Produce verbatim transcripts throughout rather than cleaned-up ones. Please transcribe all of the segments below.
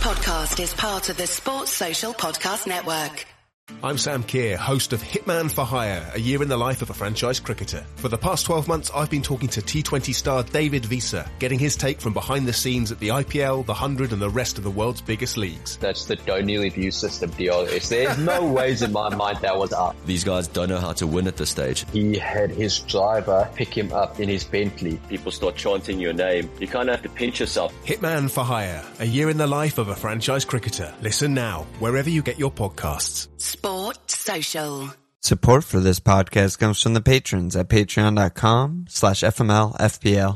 podcast is part of the Sports Social Podcast Network. I'm Sam Keir, host of Hitman for Hire, a year in the life of a franchise cricketer. For the past twelve months, I've been talking to T twenty star David Visa, getting his take from behind the scenes at the I P L, the one hundred and the rest of the world's biggest leagues. That's the O'Neil view system deal. There's no ways in my mind that was up. These guys don't know how to win at this stage. He had his driver pick him up in his Bentley. People start chanting your name. You kind of have to pinch yourself. Hitman for Hire, a year in the life of a franchise cricketer. Listen now, wherever you get your podcasts. Sport Social. Support for this podcast comes from the patrons at patreon.com slash FMLFPL.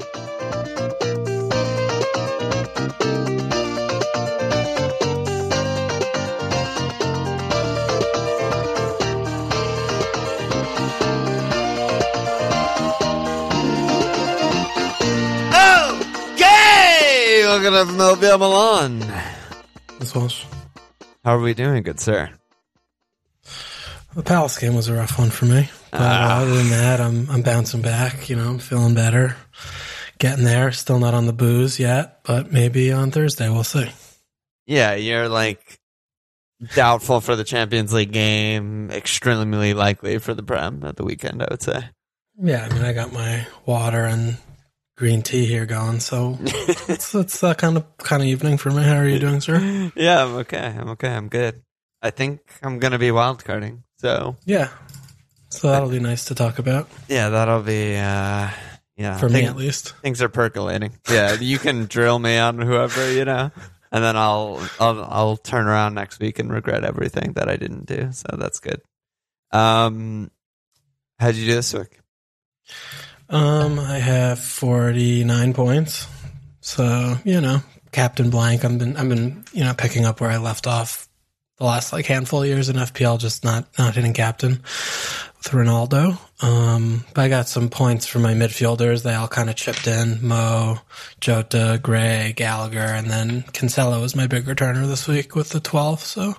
Okay! Welcome to F M L F P L Milan. This was. How are we doing, good sir? The Palace game was a rough one for me. But Ah. other than that, I'm I'm bouncing back. You know, I'm feeling better. Getting there. Still not on the booze yet, but maybe on Thursday. We'll see. Yeah, you're like doubtful for the Champions League game, extremely likely for the Prem at the weekend, I would say. Yeah, I mean, I got my water and green tea here going, so it's it's that kind of kind of evening for me. How are you doing, sir? Yeah, I'm okay. I'm okay. I'm good. I think I'm going to be wildcarding. So Yeah. So that'll be nice to talk about. yeah, that'll be, uh, yeah. For me, things, at least. Things are percolating. Yeah, you can drill me on whoever, you know, and then I'll, I'll, I'll turn around next week and regret everything that I didn't do. So that's good. Um, how'd you do this week? Um, I have forty-nine points. So, you know, Captain Blank, I've been, I've been, you know, picking up where I left off the last like handful of years in F P L, just not, not hitting captain with Ronaldo. Um, but I got some points for my midfielders. They all kind of chipped in. Mo, Jota, Gray, Gallagher, and then Cancelo was my big returner this week with the twelve. So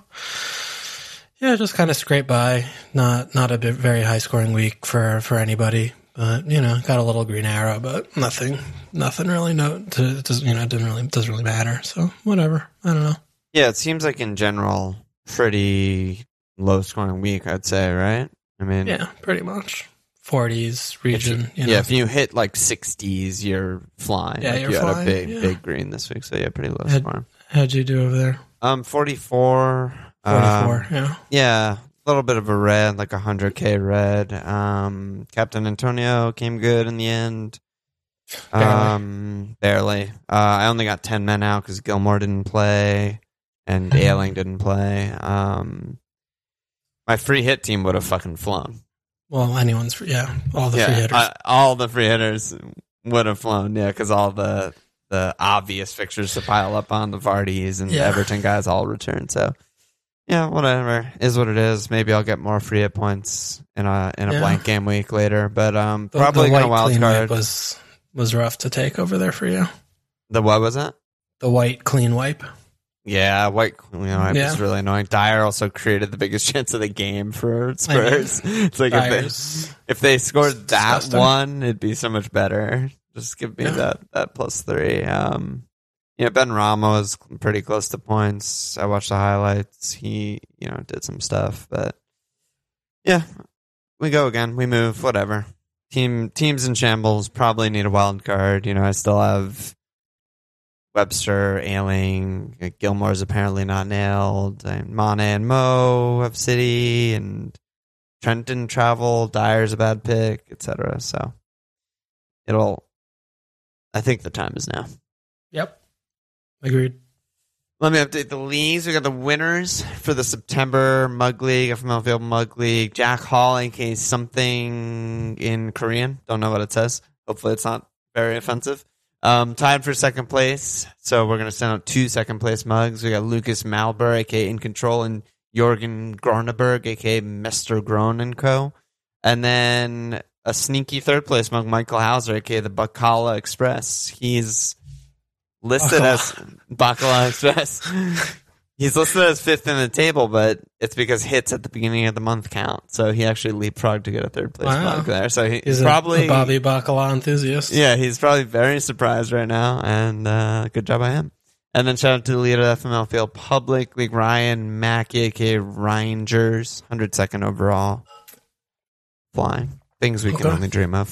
yeah, just kind of scrape by. Not, not a bit, very high scoring week for, for anybody. But, you know, got a little green arrow, but nothing, nothing really, no, to, to, you know, it didn't really, doesn't really matter. So whatever. I don't know. Yeah, it seems like in general, pretty low scoring week, I'd say, right? I mean, Yeah, pretty much. forties region. If, you know. Yeah, if you hit like sixties, you're flying. Yeah, like you're you flying, had a big, yeah. big green this week, so yeah, pretty low Had- scoring. How'd you do over there? Um, forty-four. forty-four, um, yeah. Yeah, a little bit of a red, like a one hundred K red. Um, Captain Antonio came good in the end. Barely. Um, barely. Uh, I only got ten men out because Gilmore didn't play and Ailing didn't play. Um, my free hit team would have fucking flown. Well, anyone's, free, yeah, all the yeah, free hitters. I, all the free hitters would have flown, yeah, because all the the obvious fixtures to pile up on, the Vardys and Yeah. Everton guys all returned. So, yeah, whatever. Is what it is. Maybe I'll get more free hit points in a in a Yeah. blank game week later. But um, the, probably the going to white wild clean card. wipe was, was rough to take over there for you. The what was that? The white clean wipe. Yeah, white you know, it Yeah. was really annoying. Dyer also created the biggest chance of the game for Spurs. It's like if Dyer's they, if they scored that disgusting. one, it'd be so much better. Just give me Yeah. that, that plus three. Um, yeah, Ben Rama was pretty close to points. I watched the highlights. He, you know, did some stuff, but yeah, we go again. We move. Whatever. Team teams in shambles probably need a wild card. You know, I still have Webster, Ailing, Gilmore's apparently not nailed, and Mane and Mo have City, and Trent didn't travel, Dyer's a bad pick, et cetera. So it'll, I think the time is now. Yep. Agreed. Let me update the leagues. We got the winners for the September Mug League, F M L Field Mug League. Jack Hall, aka something in Korean. Don't know what it says. Hopefully it's not very offensive. Um, tied for second place. So we're going to send out two second place mugs. We got Lucas Malber, aka In Control, and Jorgen Groneberg, aka Mister Groen and Co. And then a sneaky third place mug, Michael Hauser, aka the Bacala Express. He's listed as Bacala Express. He's listed as fifth in the table, but it's because hits at the beginning of the month count. So he actually leapfrogged to get a third place Wow. mug there. So he, He's probably a, a Bobby Bacala enthusiast. yeah, he's probably very surprised right now, and uh, good job by him. And then shout out to the leader of the F M L Field Public League, Ryan Mackey, aka Rangers, one hundred second overall. Flying. Things we can Okay. only dream of.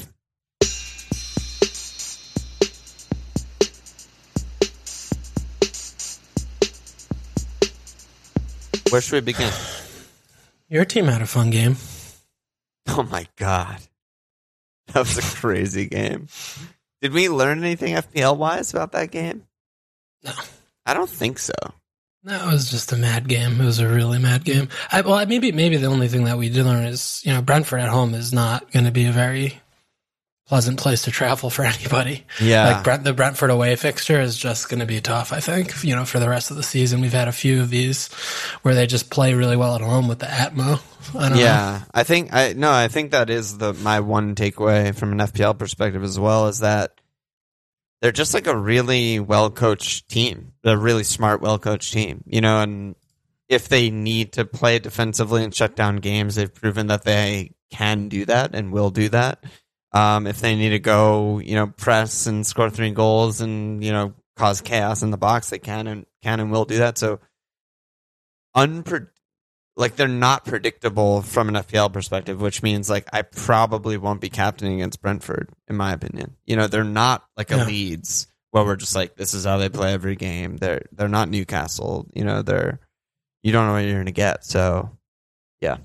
Where should we begin? Your team had a fun game. Oh my god. That was a crazy game. Did we learn anything F P L-wise about that game? No. I don't think so. That was just a mad game. It was a really mad game. I, well, maybe maybe the only thing that we did learn is, you know, Brentford at home is not going to be a very pleasant place to travel for anybody. Yeah. Like Brent, the Brentford away fixture is just going to be tough, I think, you know, for the rest of the season. We've had a few of these where they just play really well at home with the Atmo. I don't Yeah, know. I think I no, I think that is the my one takeaway from an F P L perspective as well, is that they're just like a really well coached team, a really smart, well coached team, you know. And if they need to play defensively and shut down games, they've proven that they can do that and will do that. Um, if they need to go, you know, press and score three goals and, you know, cause chaos in the box, they can and can and will do that. So, unpre- like they're not predictable from an F P L perspective, which means like I probably won't be captaining against Brentford, in my opinion. You know, they're not like a Yeah. Leeds where we're just like, this is how they play every game. They're they're not Newcastle. You know, they're you don't know what you're going to get. So, yeah,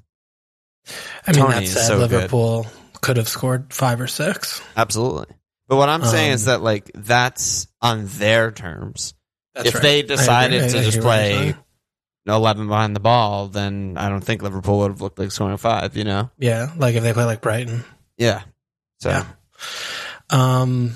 I mean, Tony that is said, so good. Liverpool could have scored five or six. absolutely. But what I'm saying Um, is that like that's on their terms. That's If right. they I agree. decided I- to I just hear what you're play saying. eleven behind the ball, then I don't think Liverpool would have looked like scoring five, you know? Yeah, like if they play like Brighton. Yeah. So, Yeah. Um,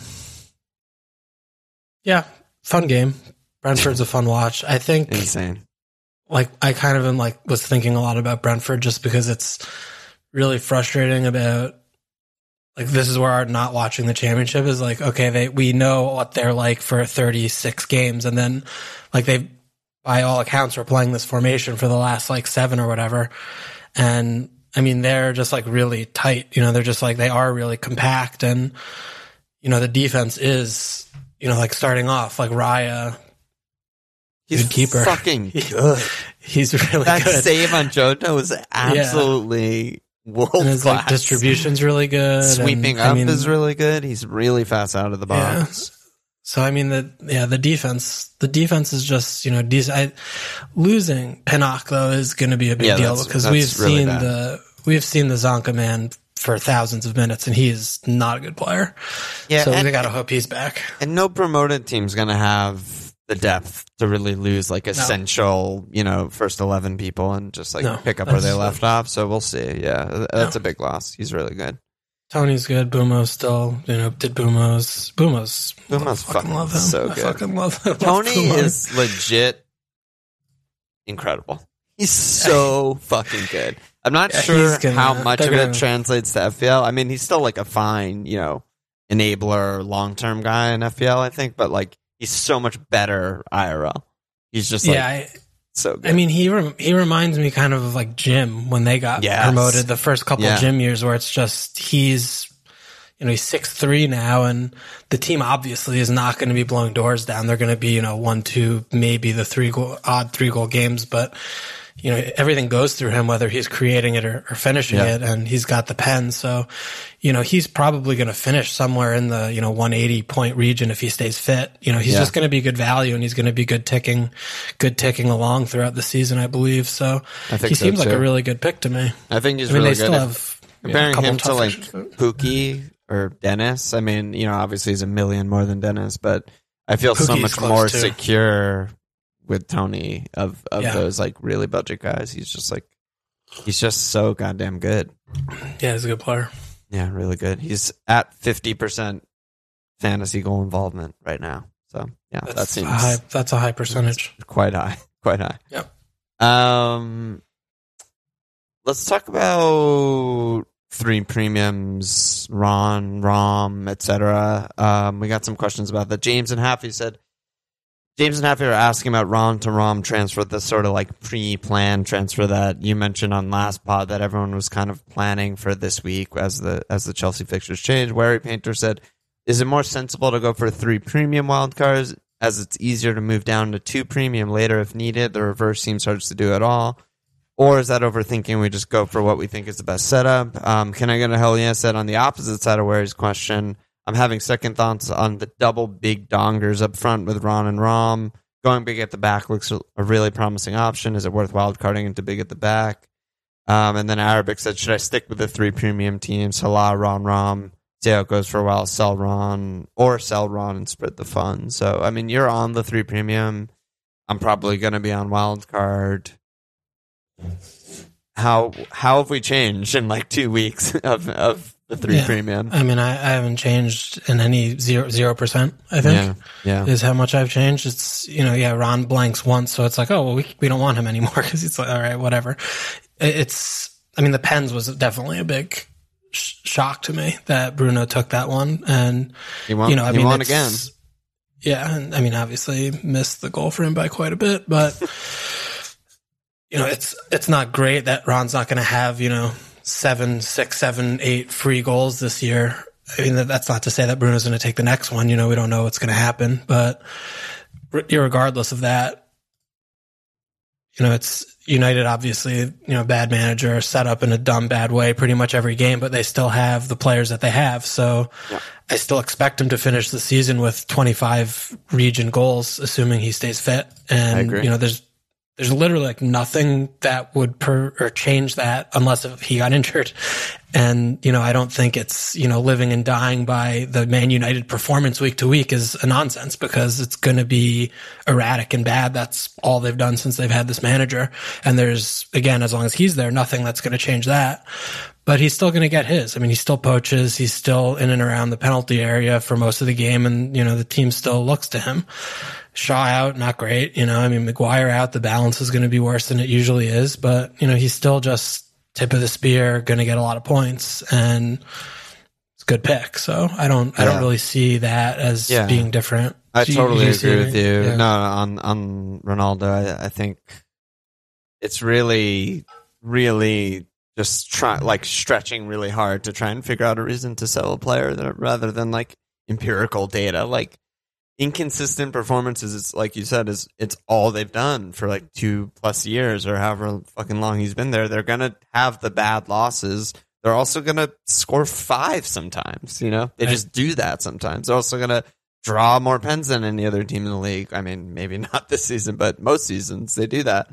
yeah, fun game. Brentford's a fun watch. I think, insane. like, I kind of am like was thinking a lot about Brentford just because it's really frustrating about, like, this is where our not watching the championship is like, okay, they we know what they're like for thirty-six games, and then like they, by all accounts, were playing this formation for the last like seven or whatever, and I mean they're just like really tight. You know, they're just like they are really compact, and you know the defense is, you know, like starting off like Raya. He's Good keeper. fucking good. He's really That good. save on Jota was absolutely world And his class. like distribution's really good. Sweeping and, I up mean, is really good. He's really fast out of the Yeah. box. So I mean the yeah the defense the defense is just, you know, decent. I, losing Pinnock though is going to be a big Yeah, deal that's- because that's we've really seen bad. the we've seen the Zonka man for thousands of minutes and he is not a good player. Yeah, so and- we got to hope he's back. And no promoted team's going to have the depth to really lose like essential, you know, first eleven people and just like No, pick up where they that's- left off. So we'll see. Yeah, that's a big loss. He's really good. Tony's good. Bumo's still, you know, did Bumo's Bumo's Bumo's I fucking fucking love him. so I good. fucking love him. Tony Bumo. is legit incredible. He's so fucking good. I'm not Yeah, sure he's gonna- how much they're of it gonna- translates to F P L. I mean, he's still like a fine, you know, enabler, long term guy in F P L, I think, but like he's so much better I R L. He's just like yeah. I, so good. I mean, he rem- he reminds me kind of like Jim when they got Yes. promoted the first couple Yeah. Jim years, where it's just he's, you know, he's six three now, and the team obviously is not going to be blowing doors down. They're going to be, you know, one two maybe the three goal odd three goal games, but you know everything goes through him, whether he's creating it or, or finishing Yeah. it, and he's got the pen, so you know he's probably going to finish somewhere in the, you know, one eighty point region if he stays fit. You know, he's Yeah. just going to be good value, and he's going to be good ticking, good ticking along throughout the season, I believe. So I think he so, seems like too. a really good pick to me. I think he's I mean, really they good. still If- have you know, a comparing couple him to tough like fixtures. Pookie or Dennis, I mean, you know, obviously he's a million more than Dennis, but I feel so Pookie's much close, more too. secure with Tony of, of Yeah. those like really budget guys. He's just like, he's just so goddamn good. Yeah, he's a good player. Yeah, really good. He's at fifty percent fantasy goal involvement right now. So yeah, That's that seems a high. That's a high percentage. quite high, quite high. Yep. Um, let's talk about three premiums, Ron, Rom, et cetera. Um, we got some questions about that. James and Haffy said, James and Haffy are asking about Ron to Rom transfer, the sort of like pre-planned transfer that you mentioned on last pod that everyone was kind of planning for this week as the as the Chelsea fixtures change. Wary Painter said, is it more sensible to go for three premium wildcards as it's easier to move down to two premium later if needed. The reverse seems hard to do at all. Or is that overthinking? We just go for what we think is the best setup. Um, can I get a hell yes? Said on the opposite side of Wary's question, I'm having second thoughts on the double big dongers up front with Ron and Rom. Going big at the back looks a really promising option. Is it worth wildcarding into big at the back? Um, and then Arabic said, should I stick with the three premium teams? Salah, Ron, Rom. See how it goes for a while. Sell Ron or sell Ron and spread the funds. So, I mean, you're on the three premium. I'm probably going to be on wildcard. How how have we changed in like two weeks of of the three yeah. premium? I mean, I, I haven't changed in any zero zero percent. I think yeah, yeah. is how much I've changed. It's you know yeah, Ron blanks once, so it's like oh well we we don't want him anymore because he's like all right whatever. It's I mean the Pens was definitely a big sh- shock to me that Bruno took that one and he won, you know I he mean won again. Yeah, and I mean obviously missed the goal for him by quite a bit, but. You know, it's it's not great that Ron's not going to have, you know, seven, six, seven, eight free goals this year. I mean, that's not to say that Bruno's going to take the next one. You know, we don't know what's going to happen. But regardless of that, you know, it's United, obviously, you know, bad manager, set up in a dumb, bad way pretty much every game, but they still have the players that they have. So yeah. I still expect him to finish the season with twenty-five region goals, assuming he stays fit. And, I agree. you know, there's There's literally like nothing that would per or change that unless if he got injured. And, you know, I don't think it's, you know, living and dying by the Man United performance week to week is a nonsense because it's going to be erratic and bad. That's all they've done since they've had this manager. And there's, again, as long as he's there, nothing that's going to change that. But he's still going to get his. I mean, he still poaches. He's still in and around the penalty area for most of the game. And, you know, the team still looks to him. Shaw out, not great. You know, I mean, Maguire out, the balance is going to be worse than it usually is. But, you know, he's still just tip of the spear, going to get a lot of points. And it's a good pick. So I don't, I yeah. don't really see that as yeah. being different. I Do totally you, agree with you. Yeah. No, on, on Ronaldo, I, I think it's really, really just try like stretching really hard to try and figure out a reason to sell a player that, rather than like empirical data. Like inconsistent performances, it's like you said, is it's all they've done for like two plus years or however fucking long he's been there. They're gonna have the bad losses. They're also gonna score five sometimes. You know, they right. just do that sometimes. They're also gonna draw more pens than any other team in the league. I mean, maybe not this season, but most seasons they do that.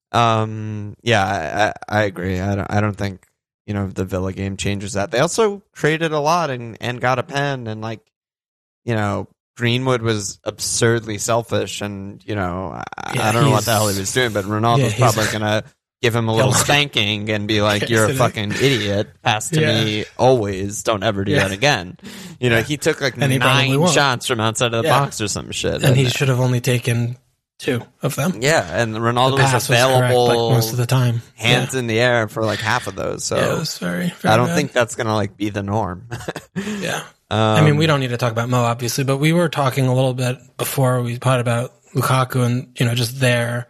Um, yeah, I, I agree. I don't, I don't think, you know, the Villa game changes that. They also traded a lot and, and got a pen, and like, you know, Greenwood was absurdly selfish, and, you know, I, yeah, I don't know what the hell he was doing, but Ronaldo's yeah, probably going to give him a little spanking and be like, you're a fucking idiot. Pass to yeah. me always. Don't ever do yeah. that again. You know, he took like and nine shots from outside of the yeah. box or some shit. And, and he should have only taken two of them. Yeah, and Ronaldo the was available was correct, like, most of the time. Hands yeah. in the air for like half of those. So yeah, it was very, very I don't bad. think that's going to like be the norm. yeah. Um, I mean, we don't need to talk about Mo, obviously, but we were talking a little bit before we talked about Lukaku and, you know, just their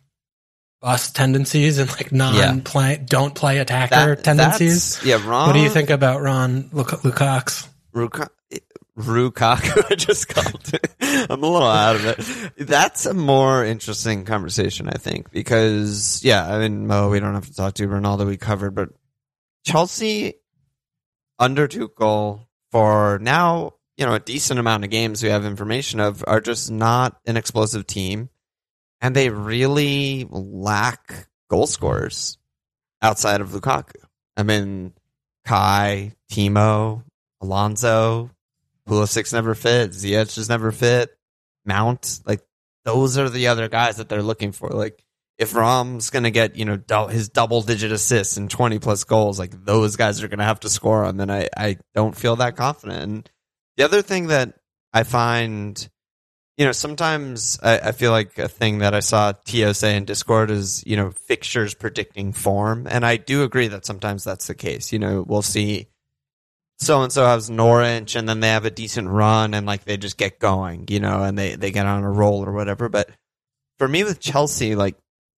bust tendencies and like non-play, yeah. don't play attacker that, tendencies. Yeah, Ron. What do you think about Ron Luk- Lukacs? Lukaku. Rukaku, I just called it. I'm a little out of it. That's a more interesting conversation, I think, because, yeah, I mean, Mo, we don't have to talk to Ronaldo, we covered, but Chelsea under Tuchel for now, you know, a decent amount of games we have information of are just not an explosive team, and they really lack goal scorers outside of Lukaku. I mean, Kai, Timo, Alonso, Pulisic's never fit. Ziyech just never fit. Mount, like those are the other guys that they're looking for. Like if Rom's gonna get, you know, do- his double digit assists and twenty plus goals, like those guys are gonna have to score on. And I, I don't feel that confident. And the other thing that I find, you know, sometimes I, I feel like a thing that I saw Tio say in Discord is, you know, fixtures predicting form. And I do agree that sometimes that's the case. You know, we'll see so-and-so has Norwich, and then they have a decent run, and like they just get going, you know, and they, they get on a roll or whatever. But for me with Chelsea, like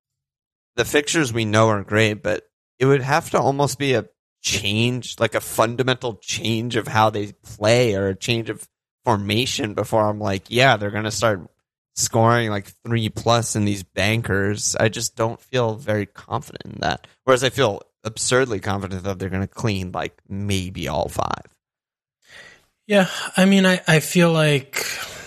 the fixtures we know are great, but it would have to almost be a change, like a fundamental change of how they play or a change of formation before I'm like, yeah, they're going to start scoring like three plus in these bankers, I just don't feel very confident in that. Whereas I feel absurdly confident that they're going to clean like maybe all five. Yeah, I mean, I, I feel like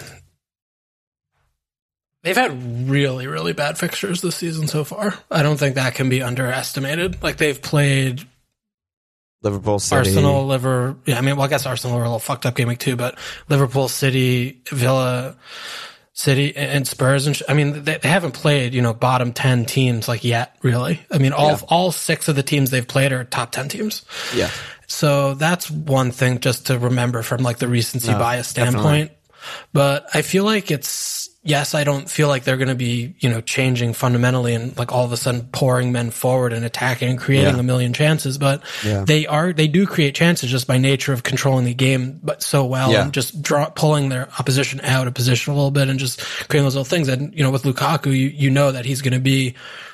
they've had really, really bad fixtures this season so far. I don't think that can be underestimated. Like, they've played Liverpool City. Arsenal, Liver. Yeah, I mean, well, I guess Arsenal were a little fucked up game week two, but Liverpool, City, Villa, City, and Spurs. And sh- I mean, they, they haven't played, you know, bottom ten teams like yet, really. I mean, all Yeah. all six of the teams they've played are top ten teams. Yeah. So that's one thing just to remember from like the recency No, bias standpoint. But I feel like it's, yes, I don't feel like they're going to be, you know, changing fundamentally and like all of a sudden pouring men forward and attacking and creating Yeah. a million chances. But Yeah. they are, they do create chances just by nature of controlling the game, but so well Yeah. and just draw, pulling their opposition out of position a little bit and just creating those little things. And, you know, with Lukaku, you, you know that he's going to be,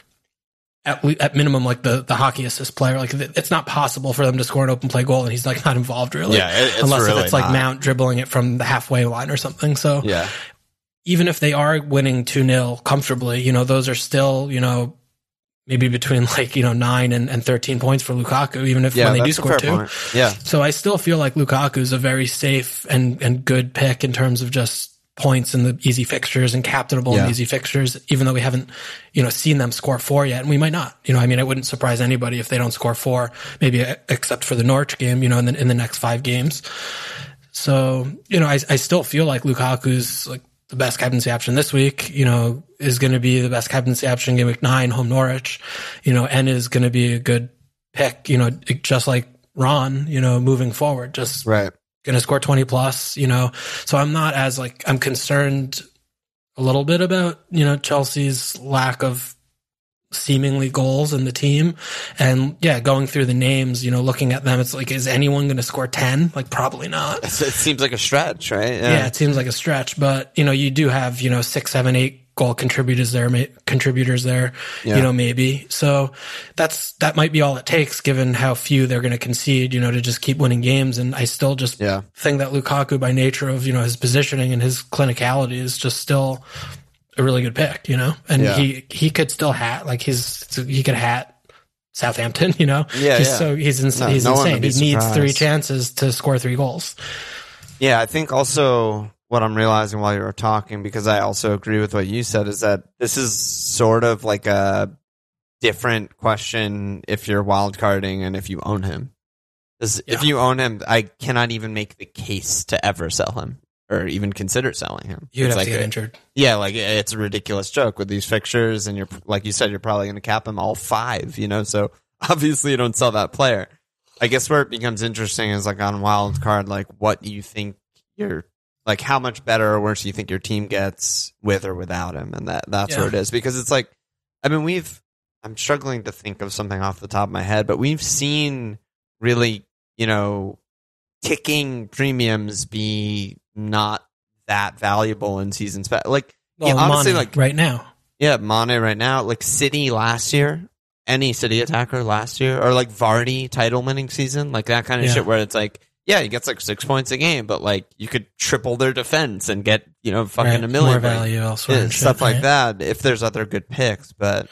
At, le- at minimum, like the, the hockey assist player, like th- it's not possible for them to score an open play goal and he's like not involved really. Yeah, it- it's unless really it's like not. Mount dribbling it from the halfway line or something. So Yeah. even if they are winning two nil comfortably, you know, those are still, you know, maybe between like, you know, nine and, and thirteen points for Lukaku, even if Yeah, when they do that's a score fair two. point. Yeah. So I still feel like Lukaku is a very safe and, and good pick in terms of just points in the easy fixtures and captainable in Yeah. the easy fixtures, even though we haven't, you know, seen them score four yet. And we might not, you know, I mean, it wouldn't surprise anybody if they don't score four, maybe except for the Norwich game, you know, in the, in the next five games. So, you know, I, I still feel like Lukaku's like the best captaincy option this week, you know, is going to be the best captaincy option in game week nine, home Norwich, you know, and is going to be a good pick, you know, just like Ron, you know, moving forward, just Right. going to score twenty plus, you know. So I'm not as like, I'm concerned a little bit about, you know, Chelsea's lack of seemingly goals in the team. And yeah, going through the names, you know, looking at them, it's like, is anyone going to score ten? Like, probably not. It seems like a stretch, right? Yeah. It seems like a stretch, but you know, you do have, you know, six, seven, eight goal contributors there, ma- contributors there, Yeah. you know, maybe. So that's, that might be all it takes given how few they're going to concede, you know, to just keep winning games. And I still just Yeah. think that Lukaku, by nature of, you know, his positioning and his clinicality, is just still a really good pick, you know, and Yeah. he, he could still hat, like he's, he could hat Southampton, you know, Yeah, he's yeah. so he's, ins- No, he's no one would insane. be He needs surprised. three chances to score three goals. Yeah, I think also what I'm realizing while you were talking, because I also agree with what you said, is that this is sort of like a different question if you're wild carding and if you own him. 'Cause If Yeah. you own him, I cannot even make the case to ever sell him or even consider selling him. You'd It's have like to get a- injured. Yeah, like it's a ridiculous joke with these fixtures, and you're like you said, you're probably going to cap them all five. You know, so obviously you don't sell that player. I guess where it becomes interesting is like on wild card, like what do you think you're like, how much better or worse do you think your team gets with or without him, and that that's Yeah. where it is, because it's like, I mean, we've I'm struggling to think of something off the top of my head, but we've seen really, you know, ticking premiums be not that valuable in seasons. Like, Well, yeah, honestly, Mane like right now. yeah, Mane right now, like City last year, any City attacker last year, or like Vardy title winning season, like that kind of Yeah. shit where it's like, yeah, he gets like six points a game, but like you could triple their defense and get, you know, fucking Right, a million. more like, value elsewhere yeah, and shit, stuff like right? that, if there's other good picks. But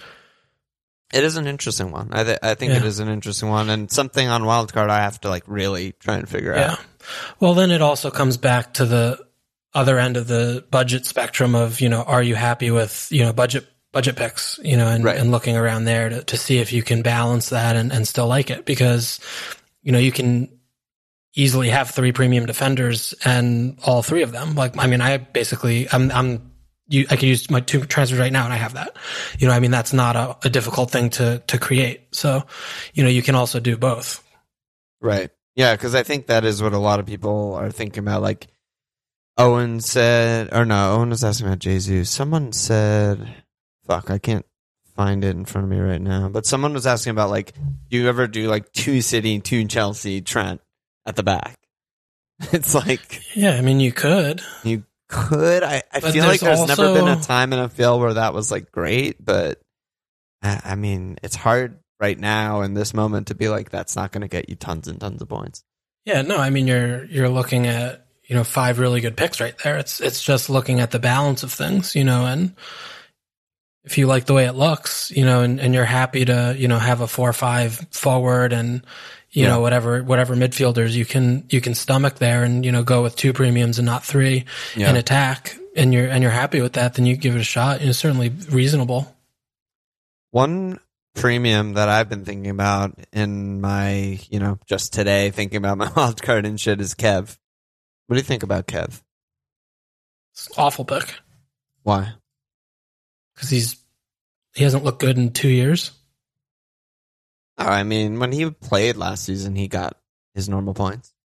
it is an interesting one. I, th- I think Yeah. it is an interesting one, and something on wildcard I have to like really try and figure Yeah. out. Well, then it also comes back to the other end of the budget spectrum of, you know, are you happy with, you know, budget budget picks, you know, and, Right. and looking around there to, to see if you can balance that and, and still like it, because, you know, you can easily have three premium defenders and all three of them. Like, I mean, I basically, I'm, I'm, you, I could use my two transfers right now and I have that, you know, I mean, that's not a, a difficult thing to, to create. So, you know, you can also do both. Right. Yeah, because I think that is what a lot of people are thinking about. Like Owen said, or no, Owen was asking about Jesus. Someone said, fuck, I can't find it in front of me right now. But someone was asking about, like, do you ever do like two City, two Chelsea, Trent at the back? It's like, Yeah. I mean, you could. you could. I, I But feel like there's there's never been a also- time in a field where that was like great, but I, I mean, it's hard right now in this moment to be like, that's not going to get you tons and tons of points. Yeah, no, I mean, you're you're looking at, you know, five really good picks right there. It's it's just looking at the balance of things, you know, and if you like the way it looks, you know, and, and you're happy to, you know, have a four or five forward and, you yeah. know, whatever whatever midfielders you can you can stomach there and, you know, go with two premiums and not three yeah. in attack, and you're and you're happy with that, then you give it a shot. It's certainly reasonable. One premium that I've been thinking about in my, you know, just today thinking about my wild card and shit is Kev. What do you think about Kev? It's an awful pick. Why? Because he's he hasn't looked good in two years. Oh, I mean, when he played last season, he got his normal points.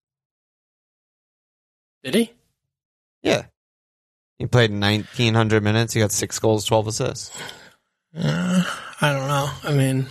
Did he? Yeah. He played nineteen hundred minutes. He got six goals, twelve assists. Uh, I don't know. I mean,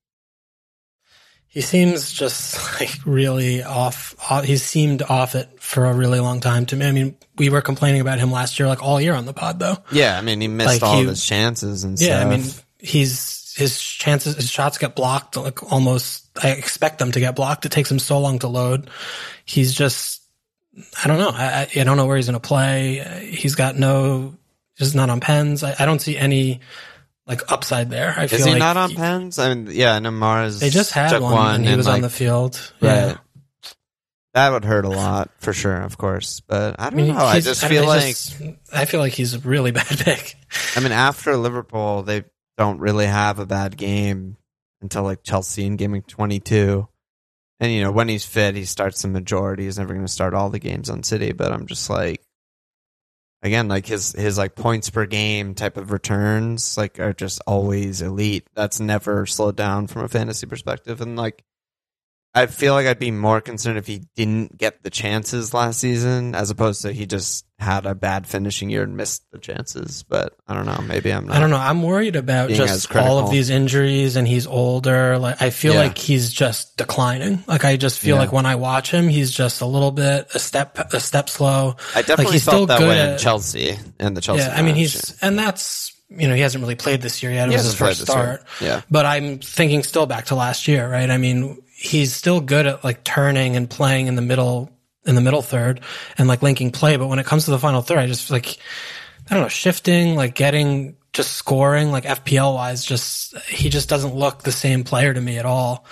he seems just like really off, off. He seemed off it for a really long time to me. I mean, we were complaining about him last year, like all year on the pod, though. Yeah, I mean, he missed like all he, of his chances and yeah, stuff. I mean, he's his chances, his shots get blocked. Like almost, I expect them to get blocked. It takes him so long to load. He's just, I don't know. I, I don't know where he's going to play. He's got no, just not on pens. I, I don't see any. Like upside there. I feel Is he like not on he, pens? I mean, yeah, Namara's. They just had one, one and he was like, on the field. Yeah. Right. That would hurt a lot for sure, of course. But I don't I mean, know. I just feel I like just, I feel like he's a really bad pick. I mean, after Liverpool, they don't really have a bad game until like Chelsea in game week twenty-two. And you know, when he's fit, he starts the majority. He's never going to start all the games on City. But I'm just like. Again, like his, his like points per game type of returns like are just always elite. That's never slowed down from a fantasy perspective. And like, I feel like I'd be more concerned if he didn't get the chances last season as opposed to he just had a bad finishing year and missed the chances. But I don't know. Maybe I'm not. I don't know. I'm worried about just all of these injuries and he's older. Like I feel yeah. like he's just declining. Like I just feel yeah. like when I watch him, he's just a little bit a step a step slow. I definitely like he's felt still that good way at, in Chelsea and the Chelsea. Yeah, I mean he's and that's you know he hasn't really played this year yet. It he was his first start. Year. Yeah, but I'm thinking still back to last year, right? I mean. He's still good at like turning and playing in the middle, in the middle third and like linking play. But when it comes to the final third, I just like, I don't know, shifting, like getting, just scoring, like F P L wise, just, he just doesn't look the same player to me at all.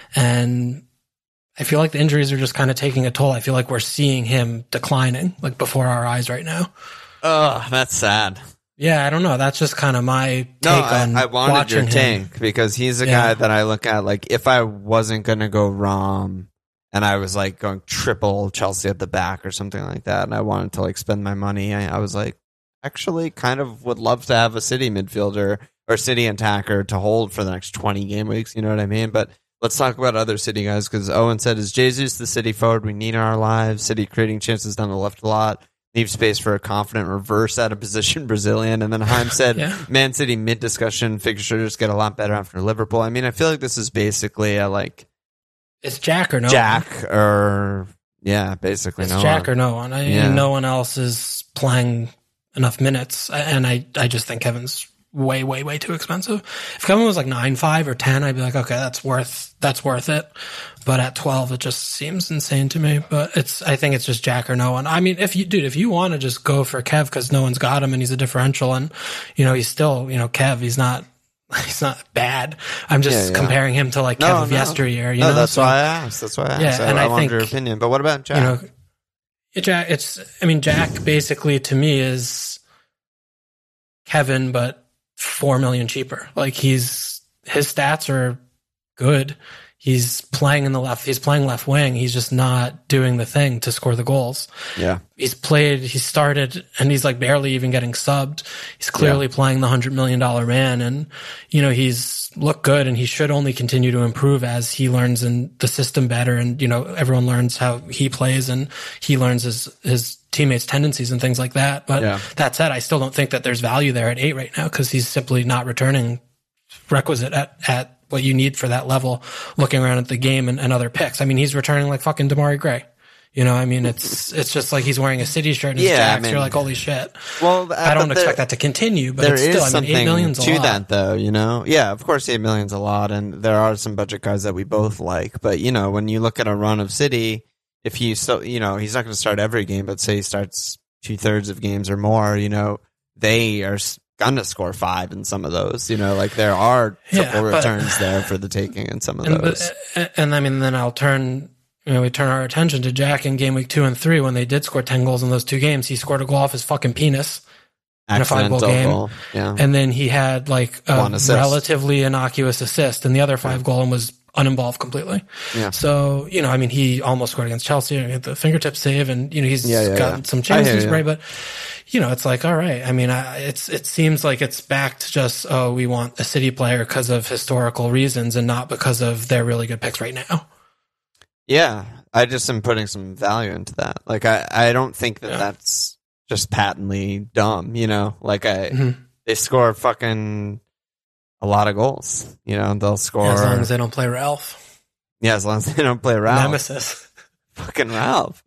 And I feel like the injuries are just kind of taking a toll. I feel like we're seeing him declining like before our eyes right now. Oh, that's sad. Yeah, I don't know. That's just kind of my take no, on I, I wanted watching your him. take because he's a yeah. guy that I look at like if I wasn't going to go Rom and I was like going triple Chelsea at the back or something like that and I wanted to like spend my money, I, I was like actually kind of would love to have a City midfielder or City attacker to hold for the next twenty game weeks. You know what I mean? But let's talk about other City guys because Owen said, is Jesus the City forward we need in our lives? City creating chances down the left a lot. Leave space for a confident reverse out of position Brazilian. And then Heim said, yeah. Man City mid-discussion fixtures get a lot better after Liverpool. I mean, I feel like this is basically a, like... It's Jack or no Jack one. or... Yeah, basically it's no Jack one. or no one. I yeah. mean, no one else is playing enough minutes. And I, I just think Kevin's way, way, way too expensive. If Kevin was like nine five or ten, I'd be like, okay, that's worth that's worth it. But at twelve, it just seems insane to me. But it's I think it's just Jack or no one. I mean, if you dude, if you want to just go for Kev because no one's got him and he's a differential and you know he's still you know Kev, he's not he's not bad. I'm just yeah, yeah. comparing him to like no, Kev of no. yesteryear. You no, know, that's so, why I asked. That's why I asked. Yeah, so and I, I wanted think your opinion. But what about Jack? You know, it, Jack. It's I mean, Jack basically to me is Kevin, but four million cheaper. Like he's his stats are good. He's playing in the left. He's playing left wing. He's just not doing the thing to score the goals. Yeah. He's played, he started, and he's like barely even getting subbed. He's clearly yeah. playing the hundred million dollar man. And, you know, he's looked good and he should only continue to improve as he learns in the system better. And, you know, everyone learns how he plays and he learns his, his teammates' tendencies and things like that. But yeah. that said, I still don't think that there's value there at eight right now because he's simply not returning requisite at, at, what you need for that level, looking around at the game and, and other picks. I mean, he's returning like fucking Damari Gray. You know, I mean, it's it's just like he's wearing a City shirt and his yeah, Jacks. I mean, You're like, holy shit. Well, uh, I don't there, expect that to continue, but there it's still, is I mean, eight million's a to lot. that, though. You know, yeah, of course, eight million's a lot, and there are some budget guys that we both like. But you know, when you look at a run of City, if he so you know he's not going to start every game, but say he starts two thirds of games or more, you know they are gonna score five in some of those. You know, like there are triple Yeah, but- returns there for the taking in some of And, those. but, and I mean, then I'll turn, you know, we turn our attention to Jack in game week two and three when they did score ten goals in those two games. He scored a goal off his fucking penis in a five goal Accidental game. goal. Yeah. And then he had like a One assist. relatively innocuous assist, and the other five goal one was uninvolved completely. Yeah. So, you know, I mean, he almost scored against Chelsea and hit the fingertip save, and, you know, he's Yeah, yeah, gotten yeah. some I hear chances, you. right? But, you know, it's like, all right. I mean, I, it's, it seems like it's back to just, oh, we want a City player because of historical reasons and not because of their really good picks right now. Yeah, I just am putting some value into that. Like, I, I don't think that Yeah. that's just patently dumb, you know? Like, I Mhm. they score fucking a lot of goals. You know, they'll score. As long as they don't play Ralph. yeah, as long as they don't play Ralph. Nemesis. Fucking Ralph.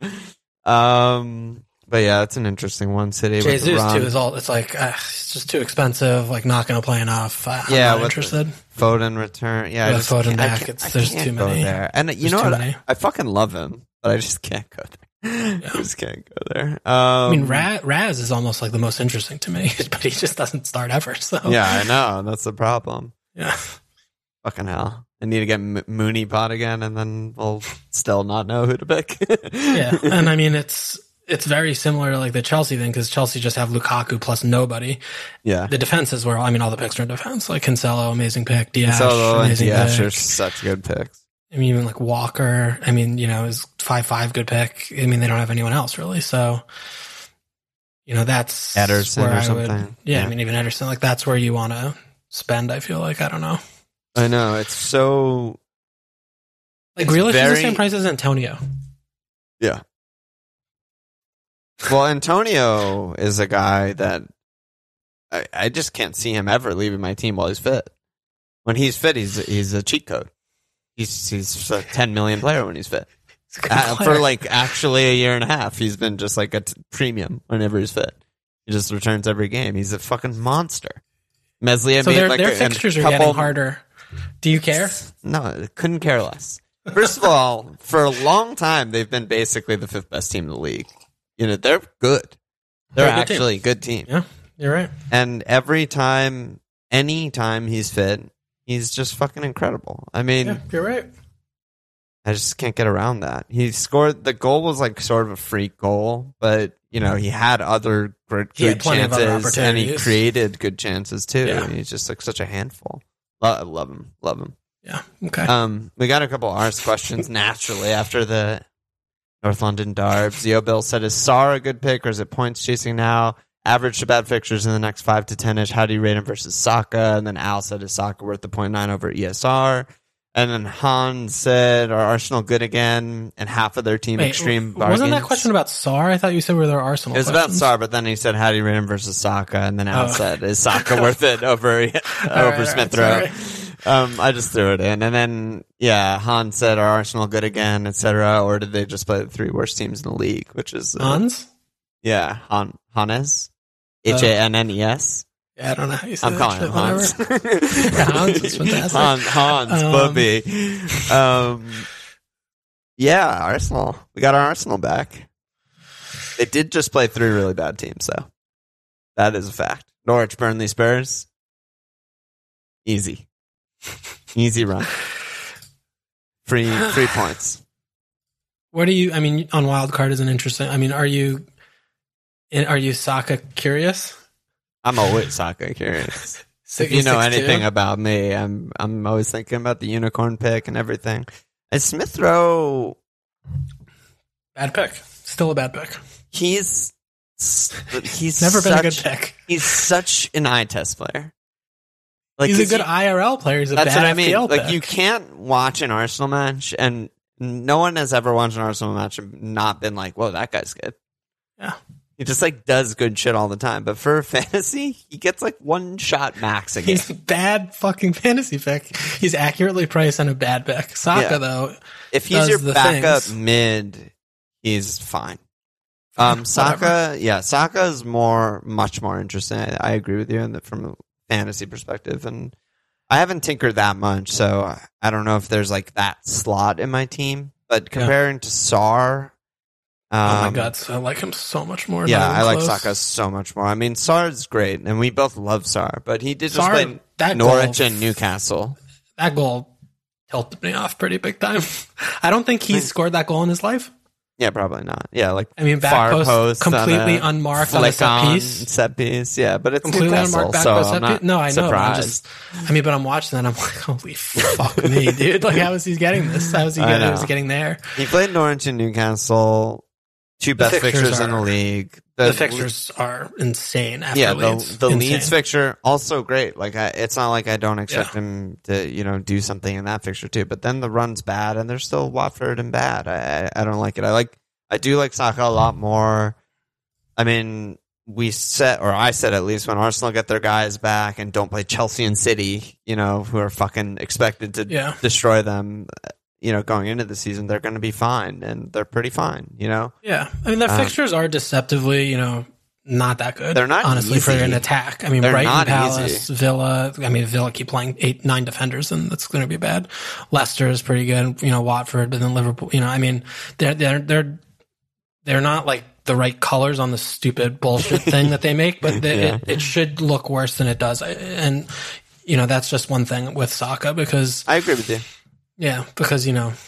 Um, but yeah, it's an interesting one. City with Jesus, Ron, too, is all, it's like, uh, it's just too expensive, like, not going to play enough. I, I'm Yeah, not with interested. Foden return. Yeah, I With just Foden can't- I back, can't- it's- I there's can't too go many. there. And you There's know too what? many. I fucking love him, but I just can't go there. I just can't go there. Um, I mean, Raz, Raz is almost like the most interesting to me, but he just doesn't start ever. So yeah, I know. That's the problem. yeah. Fucking hell. I need to get M- Mooney pot again, and then we'll still not know who to pick. Yeah, and I mean it's it's very similar to like the Chelsea thing because Chelsea just have Lukaku plus nobody. Yeah. The defense is where I mean all the picks are in defense. Like Cancelo, amazing pick. Diaz, Solo and amazing Diaz pick. are such good picks. I mean even like Walker. I mean you know is five five good pick. I mean they don't have anyone else really. So you know that's Ederson where or I something. would. Yeah, Yeah. I mean even Ederson. Like that's where you want to spend. I feel like I don't know. I know. It's so. Like It's Grealish is very- the same price as Antonio. Yeah. Well, Antonio is a guy that I, I just can't see him ever leaving my team while he's fit. When he's fit, he's he's a cheat code. He's he's a ten million player when he's fit. He's a good Uh, for player. like actually a year and a half, he's been just like a t- premium whenever he's fit. He just returns every game. He's a fucking monster. Meslier so made their like their a, fixtures a are couple, getting harder. Do you care? No, couldn't care less. First of all, for a long time, they've been basically the fifth best team in the league. You know, they're good. They're, They're a good team. actually a good team. Yeah, you're right. And every time, any time he's fit, he's just fucking incredible. I mean, Yeah, you're right. I just can't get around that. He scored, the goal was like sort of a freak goal, but, you know, he had other good, He had good plenty of other chances and he opportunities. created good chances too. Yeah. He's just like such a handful. Lo- I love him. Love him. Yeah. Okay. Um, we got a couple Ars questions naturally after the North London Darbs. Zio Bill said, is Sarr a good pick or is it points chasing now? Average to bad fixtures in the next five to ten ish. How do you rate him versus Saka? And then Al said, is Saka worth the point nine over E S R? And then Han said, are Arsenal good again? And half of their team Wait, extreme bargains. wasn't that question about Sarr? I thought you said were there Arsenal. It was questions. about Sarr, but then he said, how do you rate him versus Saka? And then Al Oh. said, is Saka worth it over, over right, Smith all Rowe? right, Um, I just threw it in. And then, yeah, Han said, are Arsenal good again, et cetera? Or did they just play the three worst teams in the league? Which is, uh, Hans? yeah, Han, Hannes. H A N N E S. Yeah, I don't know how you say I'm that calling shit, him Hans. whatever. Hans is fantastic. Han, Hans, Um, Bubby. Um, yeah, Arsenal. We got our Arsenal back. They did just play three really bad teams, though. That is a fact. Norwich, Burnley, Spurs. Easy. Easy run. Free free points. What do you? I mean, on wild card is an interesting. I mean, are you? Are you Saka curious? I'm always Saka curious. So If you know six two? anything about me, I'm I'm always thinking about the unicorn pick and everything. And Smith Rowe, Bad pick. Still a bad pick. he's he's Never been such, a good pick. He's such an eye test player. Like He's a 'cause good he- I R L player. He's a That's bad what I mean. F P L Like pick. you can't watch an Arsenal match, and no one has ever watched an Arsenal match and not been like, "Whoa, that guy's good." Yeah. He just like does good shit all the time. But for fantasy, he gets like one shot max a game. He's a bad fucking fantasy pick. He's accurately priced on a bad pick. Saka Yeah. though, If he's does your the backup things. mid, he's fine. Um, Saka, Whatever. yeah, Saka is more, much more interesting. I, I agree with you in the, from a fantasy perspective, and I haven't tinkered that much, so I don't know if there's like that slot in my team but comparing yeah. to Sarr. Um, oh my god, so I like him so much more. Yeah, I like close. Saka so much more. I mean, Sarr's great, and we both love Sarr, but he did just Sarr, play that Norwich goal, and Newcastle. That goal tilted me off pretty big time. I don't think he's scored that goal in his life. Yeah, probably not. Yeah, like I mean, back far post, post completely unmarked on a set piece. Set piece, yeah, but it's completely Newcastle, unmarked back so post I'm set piece. No, I know. surprised. I'm just, I mean, but I'm watching that. I'm like, holy fuck me, dude! Like, how is he getting this? How is he getting? How is he getting there? He played Norwich and Newcastle, two best fixtures fixtures are, in the league. The, the fixtures are insane. After yeah, the, Leeds. the insane. Leeds fixture also great. Like, I, it's not like I don't expect yeah. him to, you know, do something in that fixture too. But then the run's bad, and they're still Watford and bad. I, I, I don't like it. I like, I do like Saka a lot more. I mean, we said, or I said at least, when Arsenal get their guys back and don't play Chelsea and City, you know, who are fucking expected to yeah. destroy them. You know, going into the season, they're going to be fine, and they're pretty fine, you know? Yeah. I mean, their um, fixtures are deceptively, you know, not that good. They're not honestly, easy. for an attack. I mean, they're Brighton, not Palace, easy. Villa. I mean, Villa keep playing eight, nine defenders, and that's going to be bad. Leicester is pretty good. You know, Watford, and then Liverpool. You know, I mean, they're, they're, they're, they're not like the right colors on the stupid bullshit thing that they make, but they, yeah. it, it should look worse than it does. And, you know, that's just one thing with Saka because. I agree with you. Yeah, because, you know,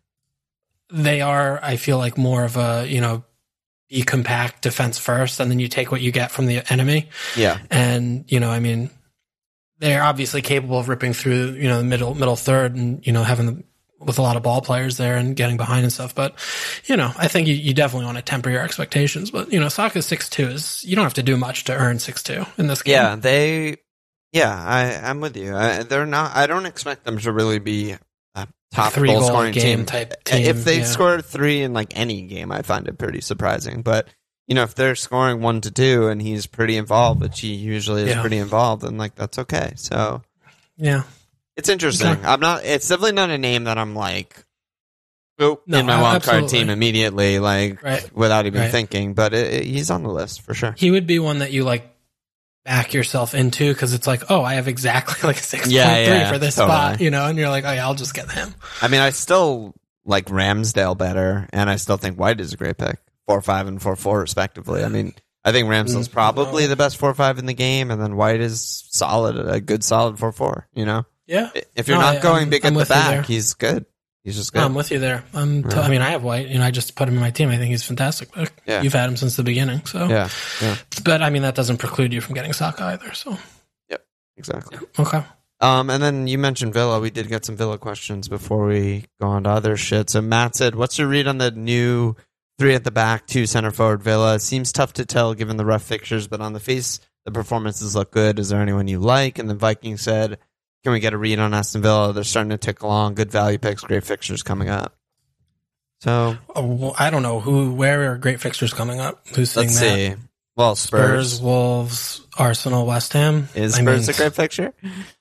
they are, I feel like, more of a, you know, be compact defense first, and then you take what you get from the enemy. Yeah. And, you know, I mean, they're obviously capable of ripping through, you know, the middle, middle third and, you know, having the, with a lot of ball players there and getting behind and stuff. But, you know, I think you, you definitely want to temper your expectations. But, you know, Saka's six two is, you don't have to do much to earn six two in this game. Yeah, they, yeah, I, I'm with you. I, they're not, I don't expect them to really be a top three goal goal scoring game team. type team. If they yeah. scored three in like any game, I find it pretty surprising. But, you know, if they're scoring one to two and he's pretty involved, which he usually is yeah. pretty involved, then like that's okay. So, yeah, it's interesting. Okay. I'm not, it's definitely not a name that I'm like, oh, no, in my wild card absolutely. team immediately, like right. without even right. thinking. But it, it, he's on the list for sure. He would be one that you like back yourself into because it's like, oh, I have exactly like a six point three yeah, yeah, for this totally. spot, you know, and you're like, oh yeah, I'll just get him. I mean, I still like Ramsdale better, and I still think White is a great pick. Four five and four four respectively. I mean, I think Ramsdale's probably the best four five in the game, and then White is solid, a good solid four four. You know, yeah. If you're No, not I- going I'm- big I'm at the with you there. back, he's good. He's just good. No, I'm with you there. I'm t- Yeah. I mean, I have White, you know, I just put him in my team. I think he's a fantastic pick. Yeah. You've had him since the beginning, so yeah, yeah, But I mean, that doesn't preclude you from getting Saka either. So exactly. okay. Um, and then you mentioned Villa. We did get some Villa questions before we go on to other shit. So Matt said, "What's your read on the new three at the back, two center forward Villa? Seems tough to tell given the rough fixtures, but on the face, the performances look good. Is there anyone you like?" And then Viking said, "Can we get a read on Aston Villa? They're starting to tick along. Good value picks, great fixtures coming up." So Oh, well, I don't know who, where are great fixtures coming up? Who's saying let's that? see. Well, Spurs. Spurs, Wolves, Arsenal, West Ham. Is I Spurs mean, a great fixture?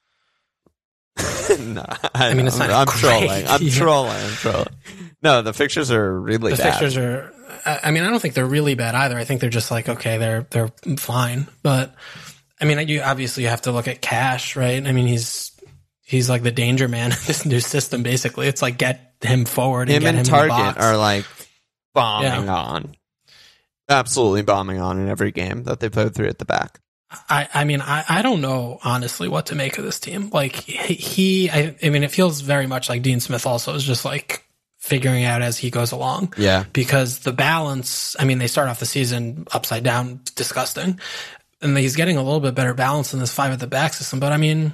no, I, I mean, know. it's not I'm, I'm great. trolling. I'm Yeah. trolling. I'm trolling. No, the fixtures are really The bad. fixtures are. I I mean, I don't think they're really bad either. I think they're just like okay, they're they're fine. But I mean, you obviously you have to look at Cash, right? I mean, he's he's like the danger man in this new system. Basically, it's like get him forward. And Him get and him in the Target box. are like bombing Yeah. on, absolutely bombing on in every game that they play three at the back. I, I mean, I, I don't know, honestly, what to make of this team. Like, he, he I, I mean, it feels very much like Dean Smith also is just like figuring out as he goes along. Yeah. Because the balance, I mean, they start off the season upside down, disgusting. And he's getting a little bit better balance in this five at the back system. But I mean,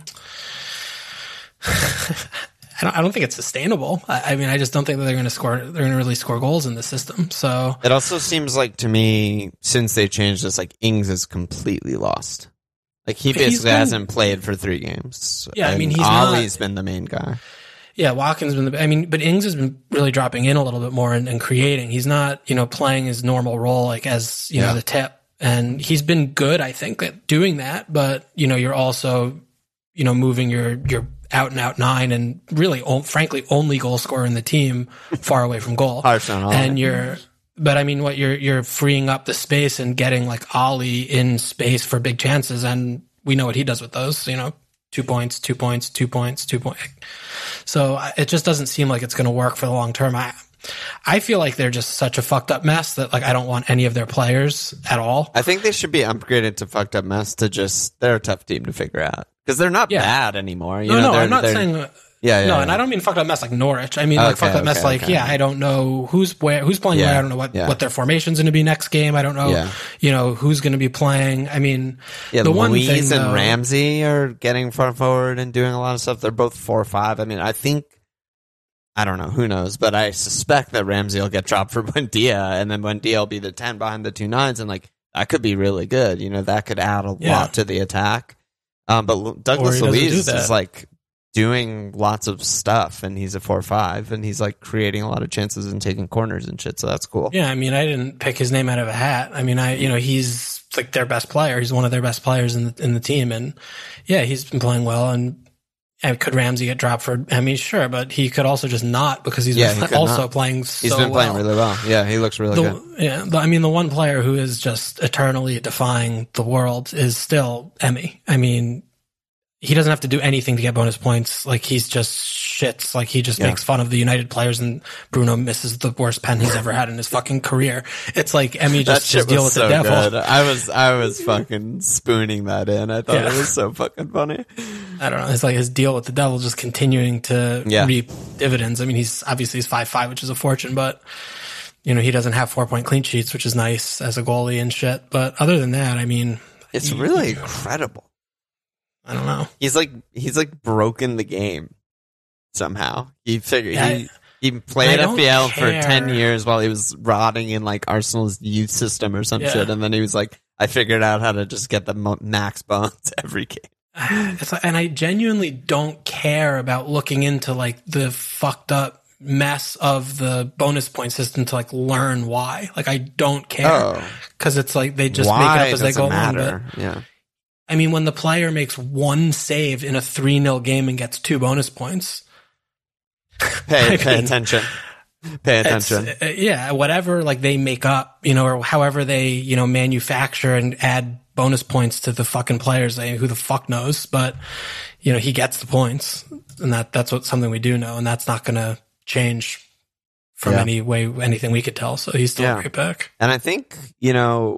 I don't, I don't think it's sustainable. I, I mean, I just don't think that they're going to score, they're going to really score goals in the system. So It also seems like to me, since they changed this, like Ings is completely lost. Like he But he's basically been- hasn't played for three games. Yeah, I And mean, he's not- Ollie's been the main guy. yeah, Watkins been the, I mean, but Ings has been really dropping in a little bit more and, and creating. He's not, you know, playing his normal role, like as, you Yeah. know, the tip. And he's been good, I think, at doing that. But, you know, you're also, you know, moving your, your out and out nine and really, o- frankly, only goal scorer in the team far away from goal. Harsh on Ollie. And you're, but I mean, what you're, you're freeing up the space and getting like Ollie in space for big chances. And we know what he does with those, you know, two points, two points, two points, two points. So I- it just doesn't seem like it's going to work for the long term. I, I feel like they're just such a fucked up mess that like I don't want any of their players at all. I think they should be upgraded to fucked up mess to just they're a tough team to figure out because they're not Yeah. bad anymore. You No, know, no, they're, I'm not they're- saying. Yeah, yeah. no, yeah. and I don't mean fucked up mess like Norwich. I mean like Okay, fucked up mess okay, like okay. yeah, I don't know who's where, who's playing Yeah, where. I don't know what, yeah. what their formation's going to be next game. I don't know, Yeah. you know, who's going to be playing. I mean, Yeah, the one Louise thing, and though- Ramsey are getting far forward and doing a lot of stuff. They're both four or five. I mean, I think I don't know, who knows, but I suspect that Ramsey will get dropped for Buendia, and then Buendia will be the ten behind the two nines, and like that could be really good. You know, that could add a Yeah. lot to the attack. Um, but Lu- Douglas Or he doesn't do Luiz that. is like doing lots of stuff, and he's a four five, and he's like creating a lot of chances and taking corners and shit. So that's cool. Yeah, I mean, I didn't pick his name out of a hat. I mean, I you know he's like their best player. He's one of their best players in the in the team, and yeah, he's been playing well. And, and could Ramsey get dropped for? I mean, sure, but he could also just not because he's Yeah, been he could also not. playing. So He's been playing well. really well. Yeah, he looks really The, good. yeah, the, I mean, the one player who is just eternally defying the world is still Emmy. I mean, he doesn't have to do anything to get bonus points. Like he's just shits. Like he just Yeah. makes fun of the United players, and Bruno misses the worst pen he's ever had in his fucking career. It's like Emmy That just, shit just deal was with so the devil. good. I was I was fucking spooning that in. I thought Yeah. it was so fucking funny. I don't know. It's like his deal with the devil just continuing to Yeah. reap dividends. I mean, he's obviously he's five five, which is a fortune, but you know he doesn't have four point clean sheets, which is nice as a goalie and shit. But other than that, I mean, It's he- really incredible. I don't know. He's like he's like broken the game somehow. He figured Yeah, he he played I don't F P L for care. ten years while he was rotting in like Arsenal's youth system or some Yeah. shit, and then he was like, I figured out how to just get the mo- max bones every game. It's like, and I genuinely don't care about looking into like the fucked up mess of the bonus point system to like learn why. Like I don't care Oh, because it's like they just why make it up as they doesn't go along. But matter? Yeah, I mean, when the player makes one save in a three nil game and gets two bonus points, pay I pay mean, attention. Pay it's, attention. uh, yeah, whatever like they make up, you know, or however they you know manufacture and add bonus points to the fucking players. They, who the fuck knows? But you know, he gets the points, and that that's what something we do know, and that's not going to change from Yeah. any way anything we could tell. So he's still Yeah. a great pick. And I think, you know,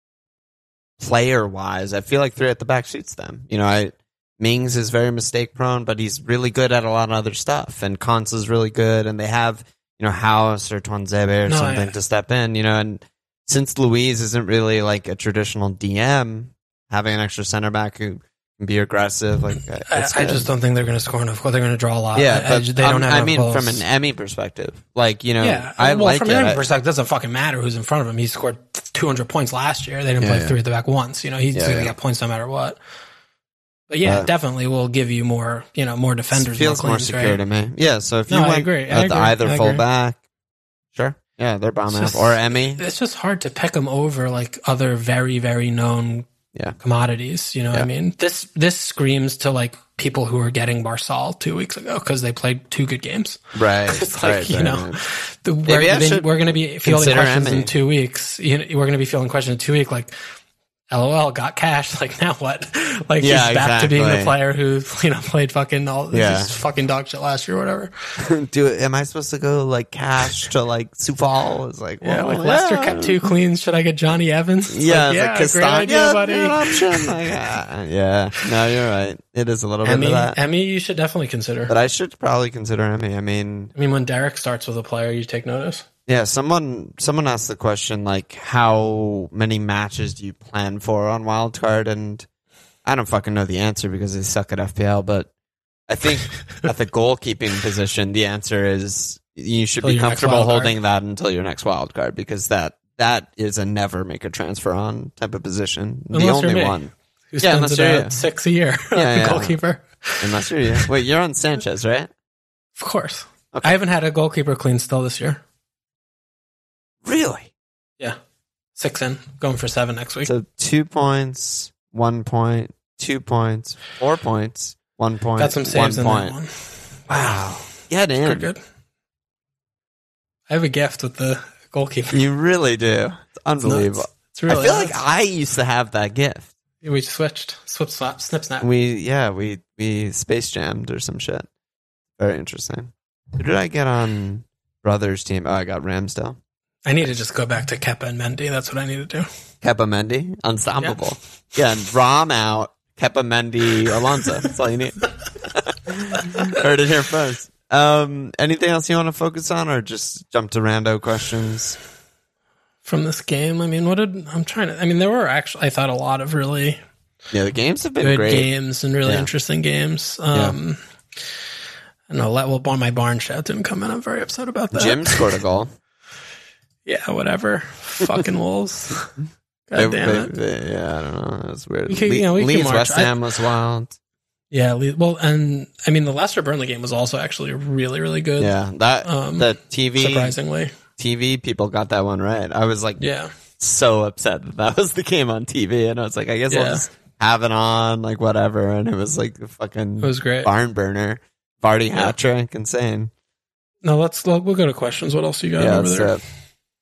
player wise, I feel like three at the back suits them. You know, I Mings is very mistake prone, but he's really good at a lot of other stuff. And Konsa is really good, and they have, you know, House or Tuanzebe or No, something I- to step in, you know, and since Louise isn't really like a traditional D M, having an extra center back who can be aggressive, like I, it's I good. just don't think they're going to score enough. They're going to draw a lot. yeah, I- I- but they don't um, have. I enough mean, goals. from an Emmy perspective, like, you know, Yeah, I well, like from it. an I- perspective, it doesn't fucking matter who's in front of him. He scored two hundred points last year. They didn't Yeah, play yeah. three at the back once. You know, he's Yeah, going to yeah. get points no matter what. But yeah, Uh, definitely will give you more, you know, more defenders. feels more cleans, secure right? to me. Yeah, so if you No, I went agree. I at the agree. either I agree. fullback, sure. Yeah, they're bomb It's out. just- Or Emmy. It's just hard to pick them over like other very, very known Yeah. commodities. You know what I Yeah. mean? This this screams to like people who were getting Barsal two weeks ago because they played two good games. Right. It's like, right, you right, know, right. the, Maybe we're, I should we're going to be fielding consider questions Emmy. in two weeks. You know, we're going to be fielding questions in two weeks. Like, LOL, got cash. Like, now what? Like, Yeah, he's back to being the exactly. player who, you know, played fucking all Yeah. just fucking dog shit last year or whatever. Do it. Am I supposed to go like cash to like Sufal? It's like, Yeah, well, like Lester yeah. kept two cleans. Should I get Johnny Evans? It's Yeah, like, it's yeah, like great Castagna, idea, buddy. an option. Like, uh, yeah, no, you're right. It is a little bit Emmy, of that. Emmy, you should definitely consider. But I should probably consider Emmy. I mean, I mean, when Derek starts with a player, you take notice. yeah, someone someone asked the question like, how many matches do you plan for on wildcard? And I don't fucking know the answer because they suck at F P L. But I think at the goalkeeping position, the answer is you should Till be your next comfortable wild card. holding that until your next wildcard because that that is a never make a transfer on type of position. Unless the you're only me. one, Who Yeah, spends unless you're about you. six a year Yeah, yeah. goalkeeper? unless you're you. Wait, you're on Sanchez, right? Of course. Okay. I haven't had a goalkeeper clean still this year. Really? Yeah. Six in, going for seven next week. So two points, one point, two points, four points, one point, Got some saves in one that point. one. Wow, get Pretty in. good. I have a gift with the goalkeeper. You really do. It's unbelievable. nuts. It's really I feel nuts. like I used to have that gift. We switched. Swip, swap, snip, snap. We yeah we we space jammed or some shit. Very interesting. Who did I get on brother's team. Oh, I got Ramsdale. I need to just go back to Kepa and Mendy. That's what I need to do. Kepa Mendy, unstoppable. Yeah, yeah, and Rom out. Kepa Mendy, Alonso. That's all you need. Heard it here first. Um, anything else you want to focus on, or just jump to rando questions from this game? I mean, what did I'm trying to? I mean, there were actually I thought a lot of really yeah. The games have been good great games and really yeah. interesting games. Um, yeah. I know. Let well, on my barn shout didn't come in. I'm very upset about that. Jim scored a goal. Yeah, whatever. Fucking Wolves. God damn it. They, they, yeah, I don't know. That's weird. We could, you know, we Leeds march. West Ham was wild. Yeah, well, and I mean, the Leicester Burnley game was also actually really, really good. Yeah, that um, the T V surprisingly T V people got that one right. I was like, yeah, so upset that that was the game on T V, and I was like, I guess yeah. I'll just have it on, like whatever. And it was like the fucking it was great barn burner. Vardy yeah. hat trick, insane. No, let's we'll go to questions. What else you got yeah, over there? It.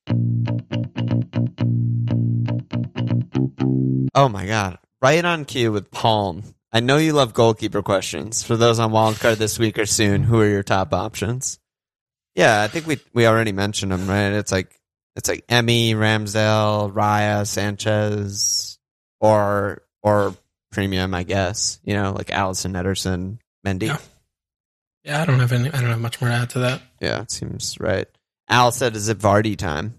Oh my god! Right on cue with Palm. I know you love goalkeeper questions. For those on Wildcard this week or soon, who are your top options? Yeah, I think we we already mentioned them, right? It's like it's like Emmy, Ramsdale, Raya, Sanchez, or or premium, I guess. You know, like Alisson, Ederson, Mendy. Yeah. yeah, I don't have any. I don't have much more to add to that. Yeah, it seems right. Al said, "Is it Vardy time?"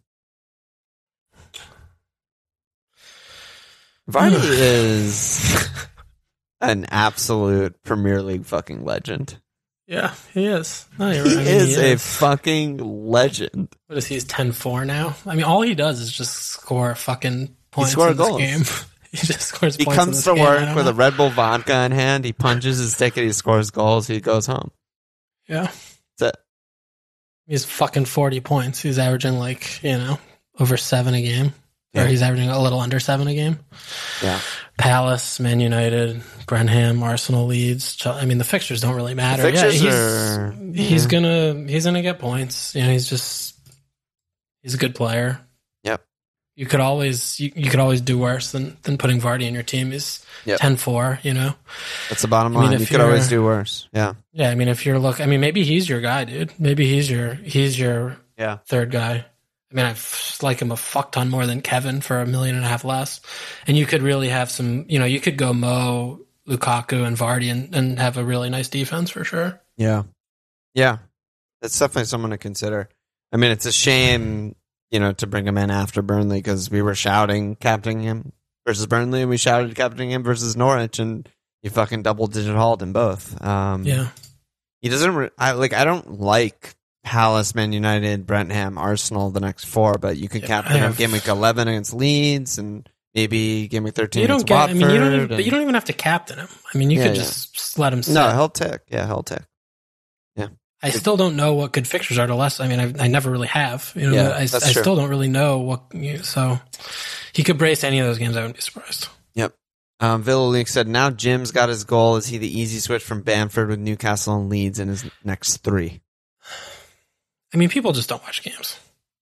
Vardy is an absolute Premier League fucking legend. Yeah, he is. No, you're he, right. is he a is. fucking legend. What is he? He's ten four now? I mean, all he does is just score fucking points he in this goals. game. he just scores He points comes in this to game. work with know. a Red Bull vodka in hand. He punches his ticket. He scores goals. He goes home. Yeah. That's it. He's fucking forty points. He's averaging like, you know, over seven a game. Yeah. Or he's averaging a little under seven a game. Yeah. Palace, Man United, Brenham, Arsenal, Leeds. I mean, the fixtures don't really matter. The fixtures yeah, he's, are, he's yeah. gonna he's gonna get points. You know, he's just he's a good player. Yep. You could always you, you could always do worse than, than putting Vardy in your team. He's yep. ten four, you know. That's the bottom I mean, line. You could always do worse. Yeah. Yeah, I mean, if you're look, I mean, maybe he's your guy, dude. Maybe he's your he's your yeah. third guy. I mean, I like him a fuck ton more than Kevin for a million and a half less. And you could really have some, you know, you could go Mo, Lukaku, and Vardy and, and have a really nice defense for sure. Yeah. Yeah. That's definitely someone to consider. I mean, it's a shame, you know, to bring him in after Burnley because we were shouting captaining him versus Burnley and we shouted captaining him versus Norwich and you fucking double digit hauled in both. Um, yeah. He doesn't, re- I like, I don't like Palace, Man United, Brentham, Arsenal, the next four, but you could yeah, captain him game week eleven against Leeds and maybe game week thirteen you don't against get, Watford. I mean, you don't even, and, but you don't even have to captain him. I mean, you yeah, could yeah. just let him sit. No, he'll tick. Yeah, he'll tick. Yeah. I still don't know what good fixtures are to less. I mean, I, I never really have. You know, yeah, I, I that's true. still don't really know what, so he could brace any of those games. I wouldn't be surprised. Yep. Um, Villa League said, now Jim's got his goal. Is he the easy switch from Bamford with Newcastle and Leeds in his next three? I mean, people just don't watch games.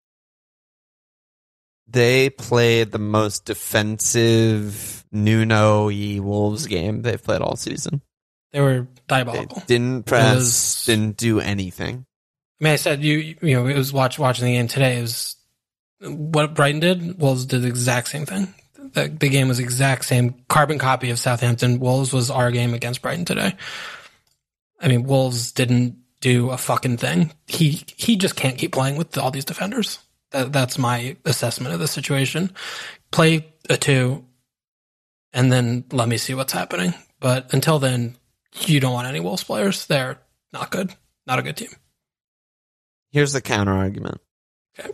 They played the most defensive Nuno-y Wolves game they've played all season. They were diabolical. They didn't press, was, didn't do anything. I mean, I said, you you know, it was watch, watching the game today. It was what Brighton did. Wolves did the exact same thing. The, the game was exact same carbon copy of Southampton. Wolves was our game against Brighton today. I mean, Wolves didn't do a fucking thing. He he just can't keep playing with all these defenders. That, that's my assessment of the situation. Play a two, and then let me see what's happening. But until then, you don't want any Wolves players. They're not good. Not a good team. Here's the counter argument. Okay.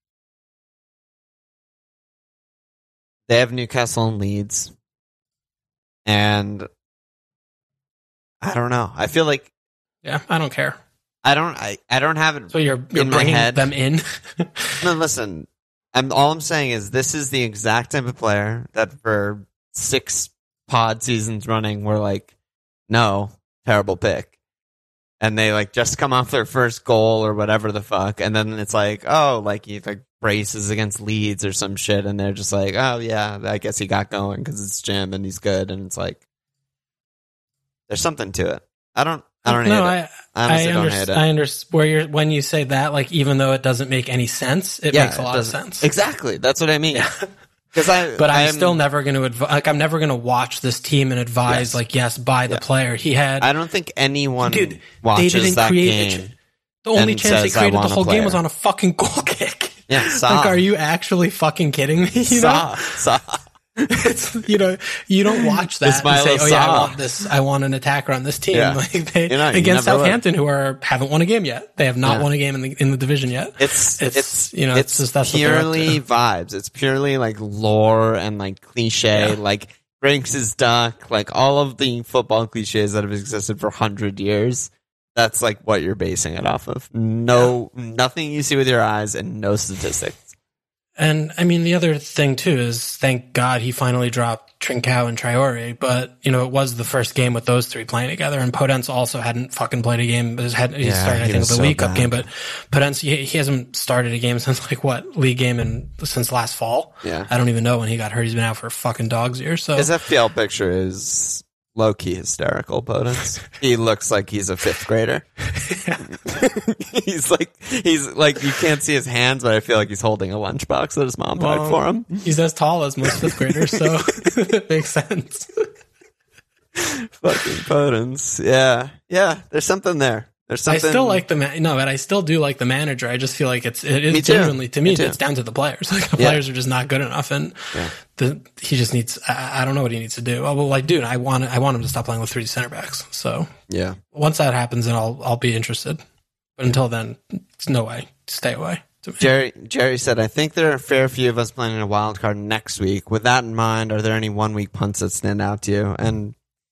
They have Newcastle and Leeds. And I don't know. I feel like Yeah, I don't care. I don't I, I don't have it So you're you're in my bringing head. them in? No, listen. I'm all I'm saying is this is the exact type of player that for six pod seasons running we're like, no, terrible pick. And they like just come off their first goal or whatever the fuck, and then it's like, oh, like he like braces against Leeds or some shit, and they're just like, oh yeah, I guess he got going because it's Jim and he's good, and it's like there's something to it. I don't, I don't no, hate I, it. I honestly I don't under, hate it. I understand where you're when you say that, like even though it doesn't make any sense, it Yeah, makes a it lot of doesn't- sense. Exactly. That's what I mean. Because I, But I'm I'm- still never going to advise. Like I'm never going to watch this team and advise. Yes. Like yes, buy the Yeah. player. He had. I don't think anyone Dude, watches they didn't that create game. a, the only and chance they says, "I created the want a whole game player." was on a fucking goal kick. Yeah, Saw. Like, are you actually fucking kidding me? You Saw, know, Saw. it's, you know, you don't watch that and say, Ismaila "Oh yeah, I Sarr. want this. I want an attacker on this team." Yeah. Like they, You know, you against never would. Southampton, who are haven't won a game yet. They have not Yeah. won a game in the in the division yet. It's, It's, it's, you know, it's, it's just that's what they're up purely to. vibes. It's purely like lore and like cliche, Yeah. like Brinks is duck, like all of the football cliches that have existed for hundred years. That's like what you're basing it off of. No, nothing you see with your eyes and no statistics. And I mean, the other thing too is, thank God he finally dropped Trincao and Traore. But you know, it was the first game with those three playing together, and Podence also hadn't fucking played a game. But had, he Yeah, started, I he think, was with the so League Cup bad. game. But Podence, he, he hasn't started a game since like what league game and since last fall. Yeah. I don't even know when he got hurt. He's been out for fucking dog's ears. So His F P L picture is low key hysterical, Podence. He looks like he's a fifth grader. he's like he's like you can't see his hands, but I feel like he's holding a lunchbox that his mom bought Well, for him. he's as tall as most fifth graders, so it makes sense. Fucking Podence. Yeah. Yeah. There's something there. There's I something. still like the man. No, but I still do like the manager. I just feel like it's it Me is too. genuinely to Me me. too. It's down to the players. Like the Yeah. players are just not good enough, and Yeah. the he just needs. I, I don't know what he needs to do. Oh, well, like, dude, I want I want him to stop playing with three center backs. So Yeah. once that happens, then I'll I'll be interested. But until then, it's no way. Stay away. To me. Jerry Jerry said, I think there are a fair few of us planning a wild card next week. With that in mind, are there any one week punts that stand out to you? And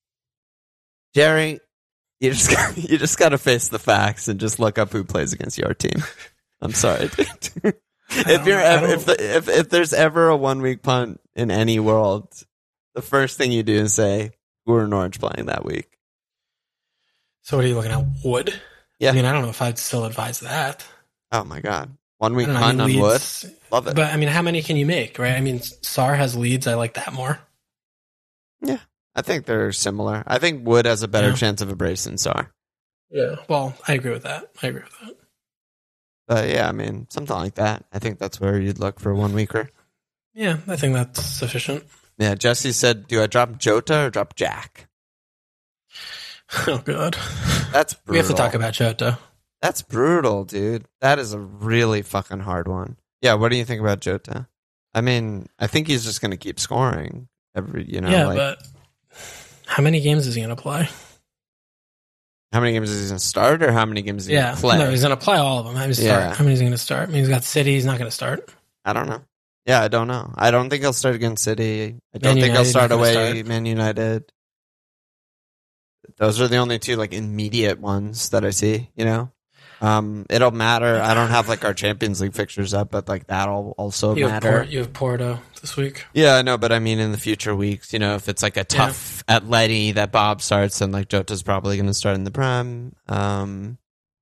Jerry, you just got, you just got to face the facts and just look up who plays against your team. I'm sorry, dude. if you're ever, if, the, if if there's ever a one week punt in any world, the first thing you do is say, who are Norwich playing that week? So what are you looking at? Wood? Yeah. I mean, I don't know if I'd still advise that. Oh my god, one I week don't know, I punt mean, on Wood, Leeds- love it. But I mean, how many can you make, right? I mean, Sarr has Leeds. I like that more. Yeah, I think they're similar. I think Wood has a better Yeah. chance of a brace than Sarr. Yeah. Well, I agree with that. I agree with that. But yeah, I mean, something like that. I think that's where you'd look for one weeker. Yeah, I think that's sufficient. Yeah, Jesse said, do I drop Jota or drop Jack? Oh, God. That's brutal. We have to talk about Jota. That's brutal, dude. That is a really fucking hard one. Yeah, what do you think about Jota? I mean, I think he's just going to keep scoring every, you know, yeah, like, but how many games is he going to play? how many games is he going to start or how many games is he Yeah, going to play? no, he's going to play all of them. How many, start? Yeah. How many is he going to start? I mean, he's got City. He's not going to start. I don't know. Yeah, I don't know. I don't think he'll start against City. I don't Man think he'll United, start not gonna away start. Man United. Those are the only two like immediate ones that I see, you know? Um, it'll matter. I don't have like our Champions League fixtures up, but like that'll also You have, matter. Port, you have Porto this week. Yeah, I know, but I mean in the future weeks, you know, if it's like a tough Atleti that Bob starts, then like Jota's probably going to start in the Prem. Um,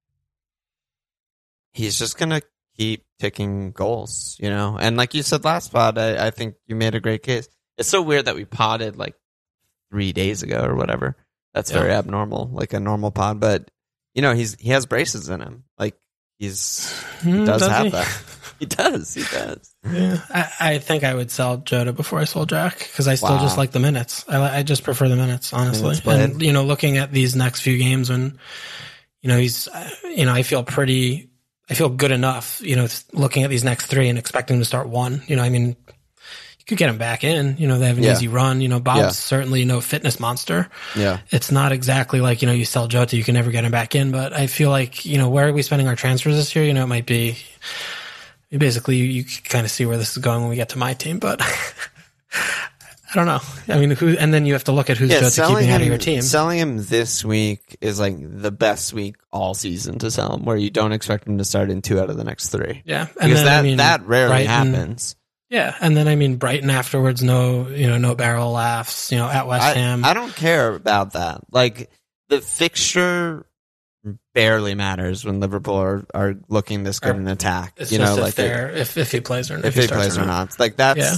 he's just going to keep ticking goals, you know? And like you said last pod, I, I think you made a great case. It's so weird that we podded like three days ago or whatever. That's Yeah. very abnormal, like a normal pod. But, you know, he's he has braces in him. Like, he's he Hmm, does does have he? that. He does. He does. Yeah, I, I think I would sell Jota before I sold Jack because I still Wow. just like the minutes. I, li- I just prefer the minutes, honestly. Minutes played. And you know, looking at these next few games, when you know he's, uh, you know, I feel pretty, I feel good enough. You know, looking at these next three and expecting him to start one. You know, I mean, you could get him back in. You know, they have an Yeah. easy run. You know, Bob's Yeah. certainly no fitness monster. Yeah. It's not exactly like, you know, you sell Jota, you can never get him back in. But I feel like, you know, where are we spending our transfers this year? You know, it might be basically you, you can kind of see where this is going when we get to my team, but I don't know. I mean, who, and then you have to look at who's Jota keeping out of your team. Selling him this week is like the best week all season to sell him, where you don't expect him to start in two out of the next three. Yeah. And Because then, that, I mean, that rarely Brighton- happens. Yeah. And then, I mean, Brighton afterwards, no, you know, no barrel laughs, you know, at West I, Ham. I don't care about that. Like, the fixture barely matters when Liverpool are, are looking this good Or- in attack. it's You just know, if like they're, if, if he plays or if he starts plays or not. Like, that's Yeah.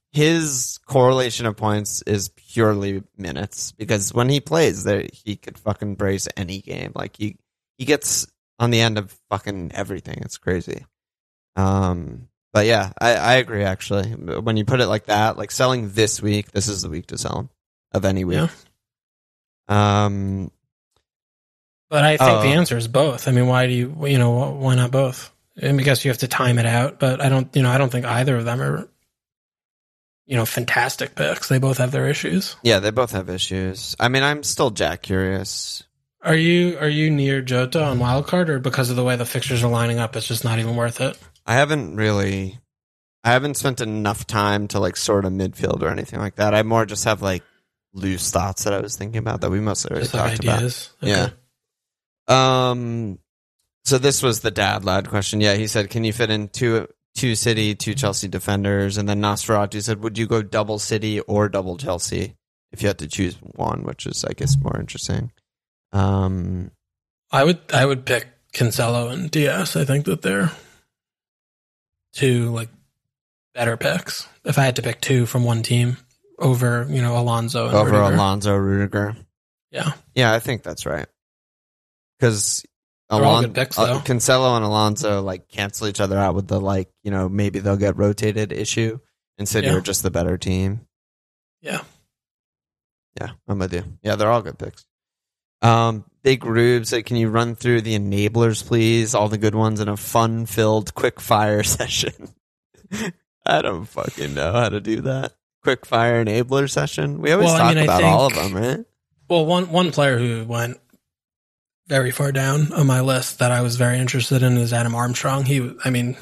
his correlation of points is purely minutes because when he plays, there he could fucking brace any game. Like he he gets on the end of fucking everything. It's crazy. Um, but yeah, I, I agree. Actually, when you put it like that, like selling this week, this is the week to sell him of any week. Yeah. Um, but I think uh, the answer is both. I mean, why do you you know why not both? I mean, I guess you have to time it out, but I don't you know I don't think either of them are. You know, fantastic picks. They both have their issues. Yeah, they both have issues. I mean, I'm still Jack curious. Are you are you near Jota on wildcard, or because of the way the fixtures are lining up, it's just not even worth it? I haven't really, I haven't spent enough time to like sort of midfield or anything like that. I more just have like loose thoughts that I was thinking about that we mostly already just like talked ideas. about. Okay. Yeah. Um. So this was the dad lad question. Yeah, he said, "Can you fit in two?" Two City, two Chelsea defenders, and then Nosferatu said, "Would you go double City or double Chelsea if you had to choose one?" Which is, I guess, more interesting. Um, I would, I would pick Cancelo and Diaz. I think that they're two like better picks. If I had to pick two from one team over, you know, Alonso and over Rudiger. Alonso Rudiger. Yeah, yeah, I think that's right. Because They're all good picks, though. Uh, Cancelo and Alonso like cancel each other out with the like, you know, maybe they'll get rotated issue, and City Yeah. are just the better team. yeah. Yeah, I'm with you. Yeah, they're all good picks. Um, Big Rube said, "Can you run through the enablers, please? All the good ones in a fun-filled, quick-fire session." I don't fucking know how to do that. Quick-fire enabler session. We always Well, I talk mean, I about think- all of them, right? Well, one one player who went very far down on my list that I was very interested in is Adam Armstrong. He, I mean,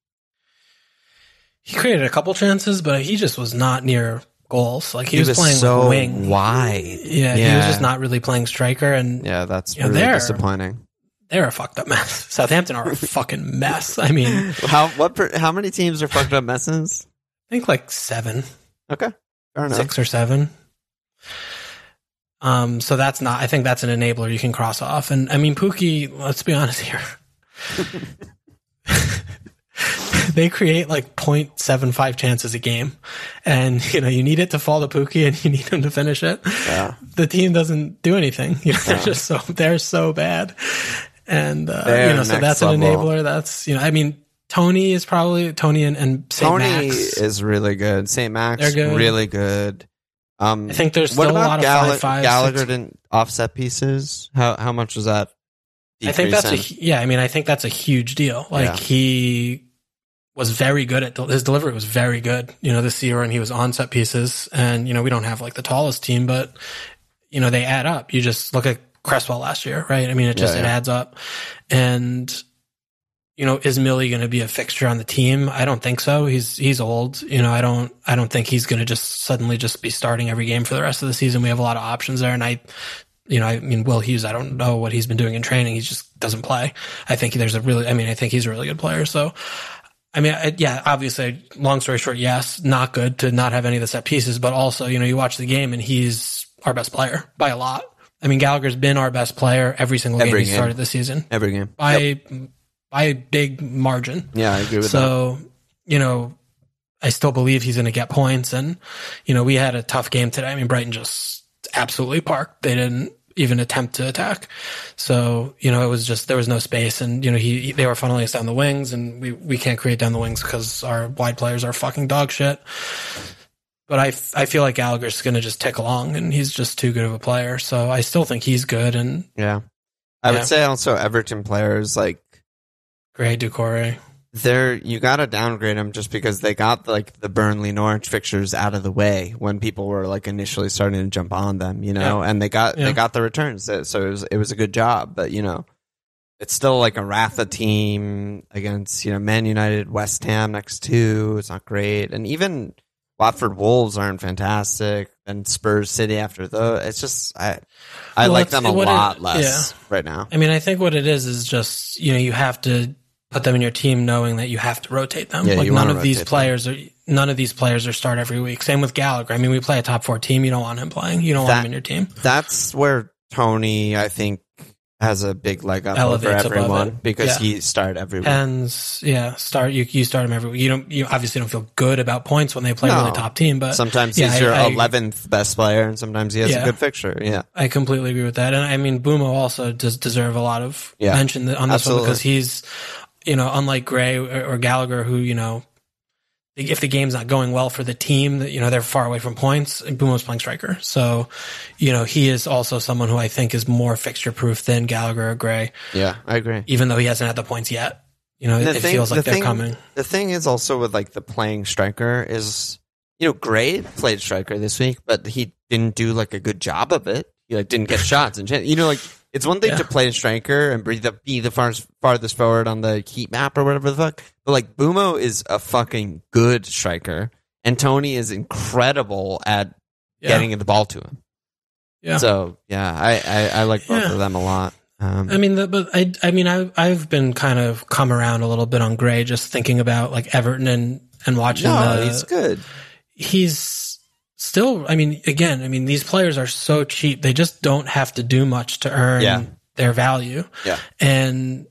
he created a couple chances, but he just was not near goals. Like he, He was, was playing so wing. wide. Yeah, he Yeah. was just not really playing striker, and Yeah, that's You know, really they're- disappointing. they're a fucked up mess. Southampton are a fucking mess. I mean, I How what? Per, how many teams are fucked up messes? think like seven, Okay, fair enough. six or seven. Um, so that's not, I think that's an enabler you can cross off. And I mean, Pookie, let's be honest here. They create like zero point seven five chances a game. And, you know, you need it to fall to Pookie and you need him to finish it. Yeah. The team doesn't do anything. You know, they're Yeah. just so, they're so bad. And, uh, They're you know, so next that's an level. enabler. That's, you know, I mean, Tony is probably, Tony and, and Saint Tony Max. is really good. Saint Max, They're good. really good. Um, I think there's what still a about lot of Gall- five, five, Gallagher six- didn't offset pieces? How how much was that? I think that's a, decrease in? yeah, I mean, I think that's a huge deal. Like Yeah. he was very good at, his delivery was very good, you know, this year, and he was on set pieces, and, you know, we don't have like the tallest team, but, you know, they add up. You just look at Cresswell last year, right? I mean, it just, Yeah, it yeah. adds up. And, you know, is Millie going to be a fixture on the team? I don't think so. He's, he's old. You know, I don't, I don't think he's going to just suddenly just be starting every game for the rest of the season. We have a lot of options there. And I, you know, I mean, Will Hughes, I don't know what he's been doing in training. He just doesn't play. I think there's a really, I mean, I think he's a really good player. So, I mean, I, yeah, obviously, long story short, yes, not good to not have any of the set pieces, but also, you know, you watch the game and he's our best player by a lot. I mean, Gallagher's been our best player every single Every game he game. started this season Every game. by, Yep. by a big margin. Yeah, I agree with that. So, you know, I still believe he's going to get points. And, you know, we had a tough game today. I mean, Brighton just absolutely parked. They didn't even attempt to attack. So, you know, it was just, there was no space. And, you know, he, they were funneling us down the wings, and we, we can't create down the wings because our wide players are fucking dog shit. But I, I feel like Gallagher's going to just tick along, and he's just too good of a player. So I still think he's good. And Yeah. I Yeah. would say also Everton players, like, Gray Ducore. they're, you got to downgrade them just because they got like the Burnley Norwich fixtures out of the way when people were like initially starting to jump on them, you know, Yeah. and they got, Yeah. they got the returns. So it was, it was a good job, but you know, it's still like a Rafa team against, you know, Man United, West Ham next two. It's not great. And even Watford Wolves aren't fantastic, and Spurs City after though. It's just, I, I Well, like it's- them a what it- lot less right now. I mean, I think what it is is just, you know, you have to put them in your team knowing that you have to rotate them. Yeah, like you none wanna of these rotate them. players are none of these players are start every week. Same with Gallagher. I mean, we play a top four team. You don't want him playing. You don't want That- him in your team. That's where Tony, I think, has a big leg up Elevates over above everyone it. because Yeah. he started every week. Pens, yeah, start you you start him every week. You don't you obviously don't feel good about points when they play a No. really top team, but Sometimes yeah, he's your I- I- eleventh best player, and sometimes he has Yeah. a good fixture. Yeah, I completely agree with that. And I mean, Bumo also does deserve a lot of Yeah. mention on this Absolutely. one because he's, you know, unlike Gray or, or Gallagher, who, you know, if the game's not going well for the team, that you know they're far away from points. Bumo's playing striker, so you know he is also someone who I think is more fixture proof than Gallagher or Gray, yeah, I agree. even though he hasn't had the points yet. You know, it, The it thing- feels like the they're thing- coming. The thing is also with like the playing striker is, you know, Gray played striker this week, but he didn't do like a good job of it. He like didn't get shots and shit. You know, like it's one thing Yeah. to play a striker and be the be the farthest farthest forward on the heat map or whatever the fuck. But like Bumo is a fucking good striker, and Tony is incredible at Yeah. getting the ball to him. Yeah. So yeah, I I, I like both Yeah. of them a lot. Um, I mean, the, but I, I mean, I, I've been kind of come around a little bit on Gray, just thinking about like Everton and and watching. no, the, he's good. He's still. I mean, again, I mean, these players are so cheap; they just don't have to do much to earn Yeah. their value. Yeah. And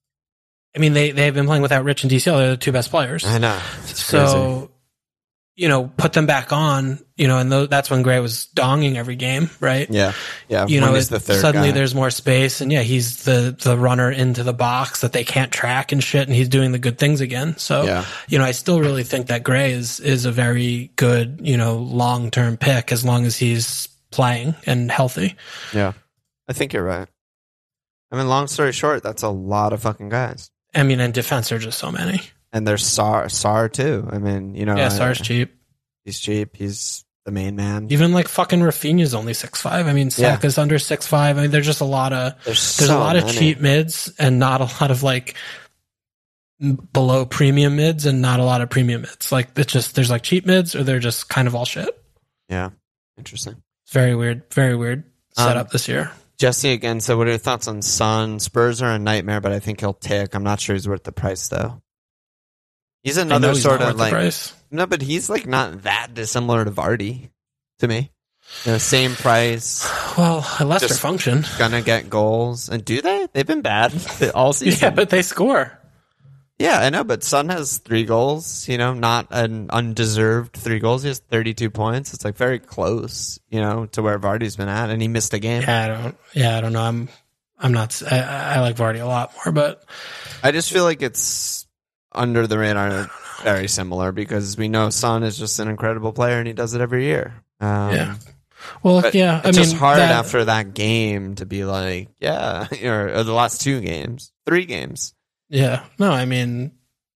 I mean, they they've been playing without Rich and D C L. They're the two best players. I know. It's crazy. So, you know, put them back on. You know, and th- that's when Gray was donging every game, right? Yeah, yeah. You when know, he's it- the third suddenly guy. there's more space, and yeah, he's the the runner into the box that they can't track and shit, and he's doing the good things again. So, Yeah. you know, I still really think that Gray is is a very good, you know, long term pick as long as he's playing and healthy. Yeah, I think you're right. I mean, long story short, that's a lot of fucking guys, I mean, and defense are just so many. and there's Sar, Sar too. I mean, you know, Yeah, I- Sar's cheap. He's cheap. He's the main man. Even like fucking Rafinha's only six five. I mean, Yeah. Saka's under six five. I mean, there's just a lot of There's, there's so a lot of many. cheap mids and not a lot of like m- below premium mids and not a lot of premium mids. Like it's just there's like cheap mids or they're just kind of all shit. Yeah, interesting. It's very weird, very weird Um, setup this year. Jesse again. So, what are your thoughts on Son? Spurs are a nightmare, but I think he'll tick. I'm not sure he's worth the price though. He's I know another he's sort not of worth the like price. no, but he's like not that dissimilar to Vardy to me. You know, same price, Well, Leicester just- function. gonna get goals, and do they? They've been bad all season. Yeah, but they score. Yeah, I know, but Son has three goals, you know, not an undeserved three goals. He has thirty-two points. It's like very close, you know, to where Vardy's been at, and he missed a game. Yeah, I don't. Yeah, I don't know. I'm. I'm not. I, I like Vardy a lot more, but I just feel like it's under the radar very similar because we know Son is just an incredible player and he does it every year. Um, yeah. Well, but yeah. I it's mean, just hard that- after that game to be like, yeah, or, or the last two games, three games. Yeah. No, I mean,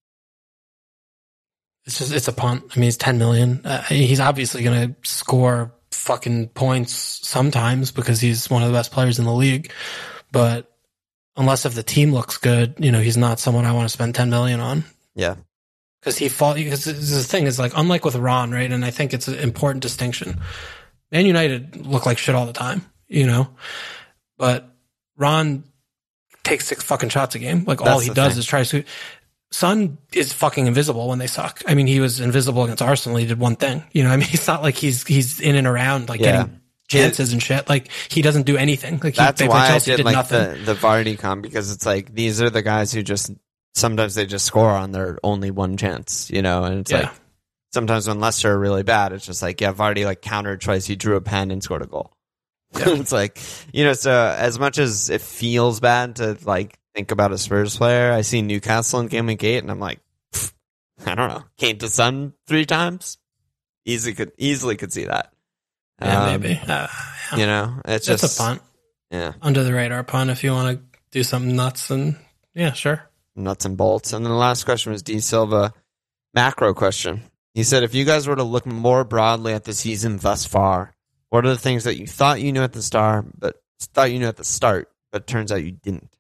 it's just, it's a punt. I mean, he's ten million. Uh, he's obviously going to score fucking points sometimes because he's one of the best players in the league. But unless if the team looks good, you know, he's not someone I want to spend ten million on. Yeah. Because he fall, because the thing is like, unlike with Ron, right? And I think it's an important distinction. Man United look like shit all the time, you know, but Ron takes six fucking shots a game. Like all That's he the does thing. is try to. Son is fucking invisible when they suck. I mean, he was invisible against Arsenal. He did one thing, you know. I mean, it's not like he's he's in and around like Yeah. getting chances and shit. Like he doesn't do anything. Like he, That's they why play I Chelsea, did, did like nothing. the, the Vardy comp because it's like these are the guys who just sometimes they just score on their only one chance, you know, and it's Yeah. like sometimes when Leicester are really bad, it's just like, yeah, Vardy like countered twice, he drew a pen and scored a goal. It's like, you know, so as much as it feels bad to like think about a Spurs player, I see Newcastle in game week eight and I'm like, pfft, I don't know, came to Sun three times, easily could easily could see that. Yeah, Um, maybe. Uh, yeah. You know, it's It's just a punt, Yeah, under the radar punt. If you want to do something nuts, and yeah, sure. nuts and bolts. And then the last question was D Silva, macro question. He said, if you guys were to look more broadly at the season thus far, what are the things that you thought you knew at the start, but thought you knew at the start, but turns out you didn't?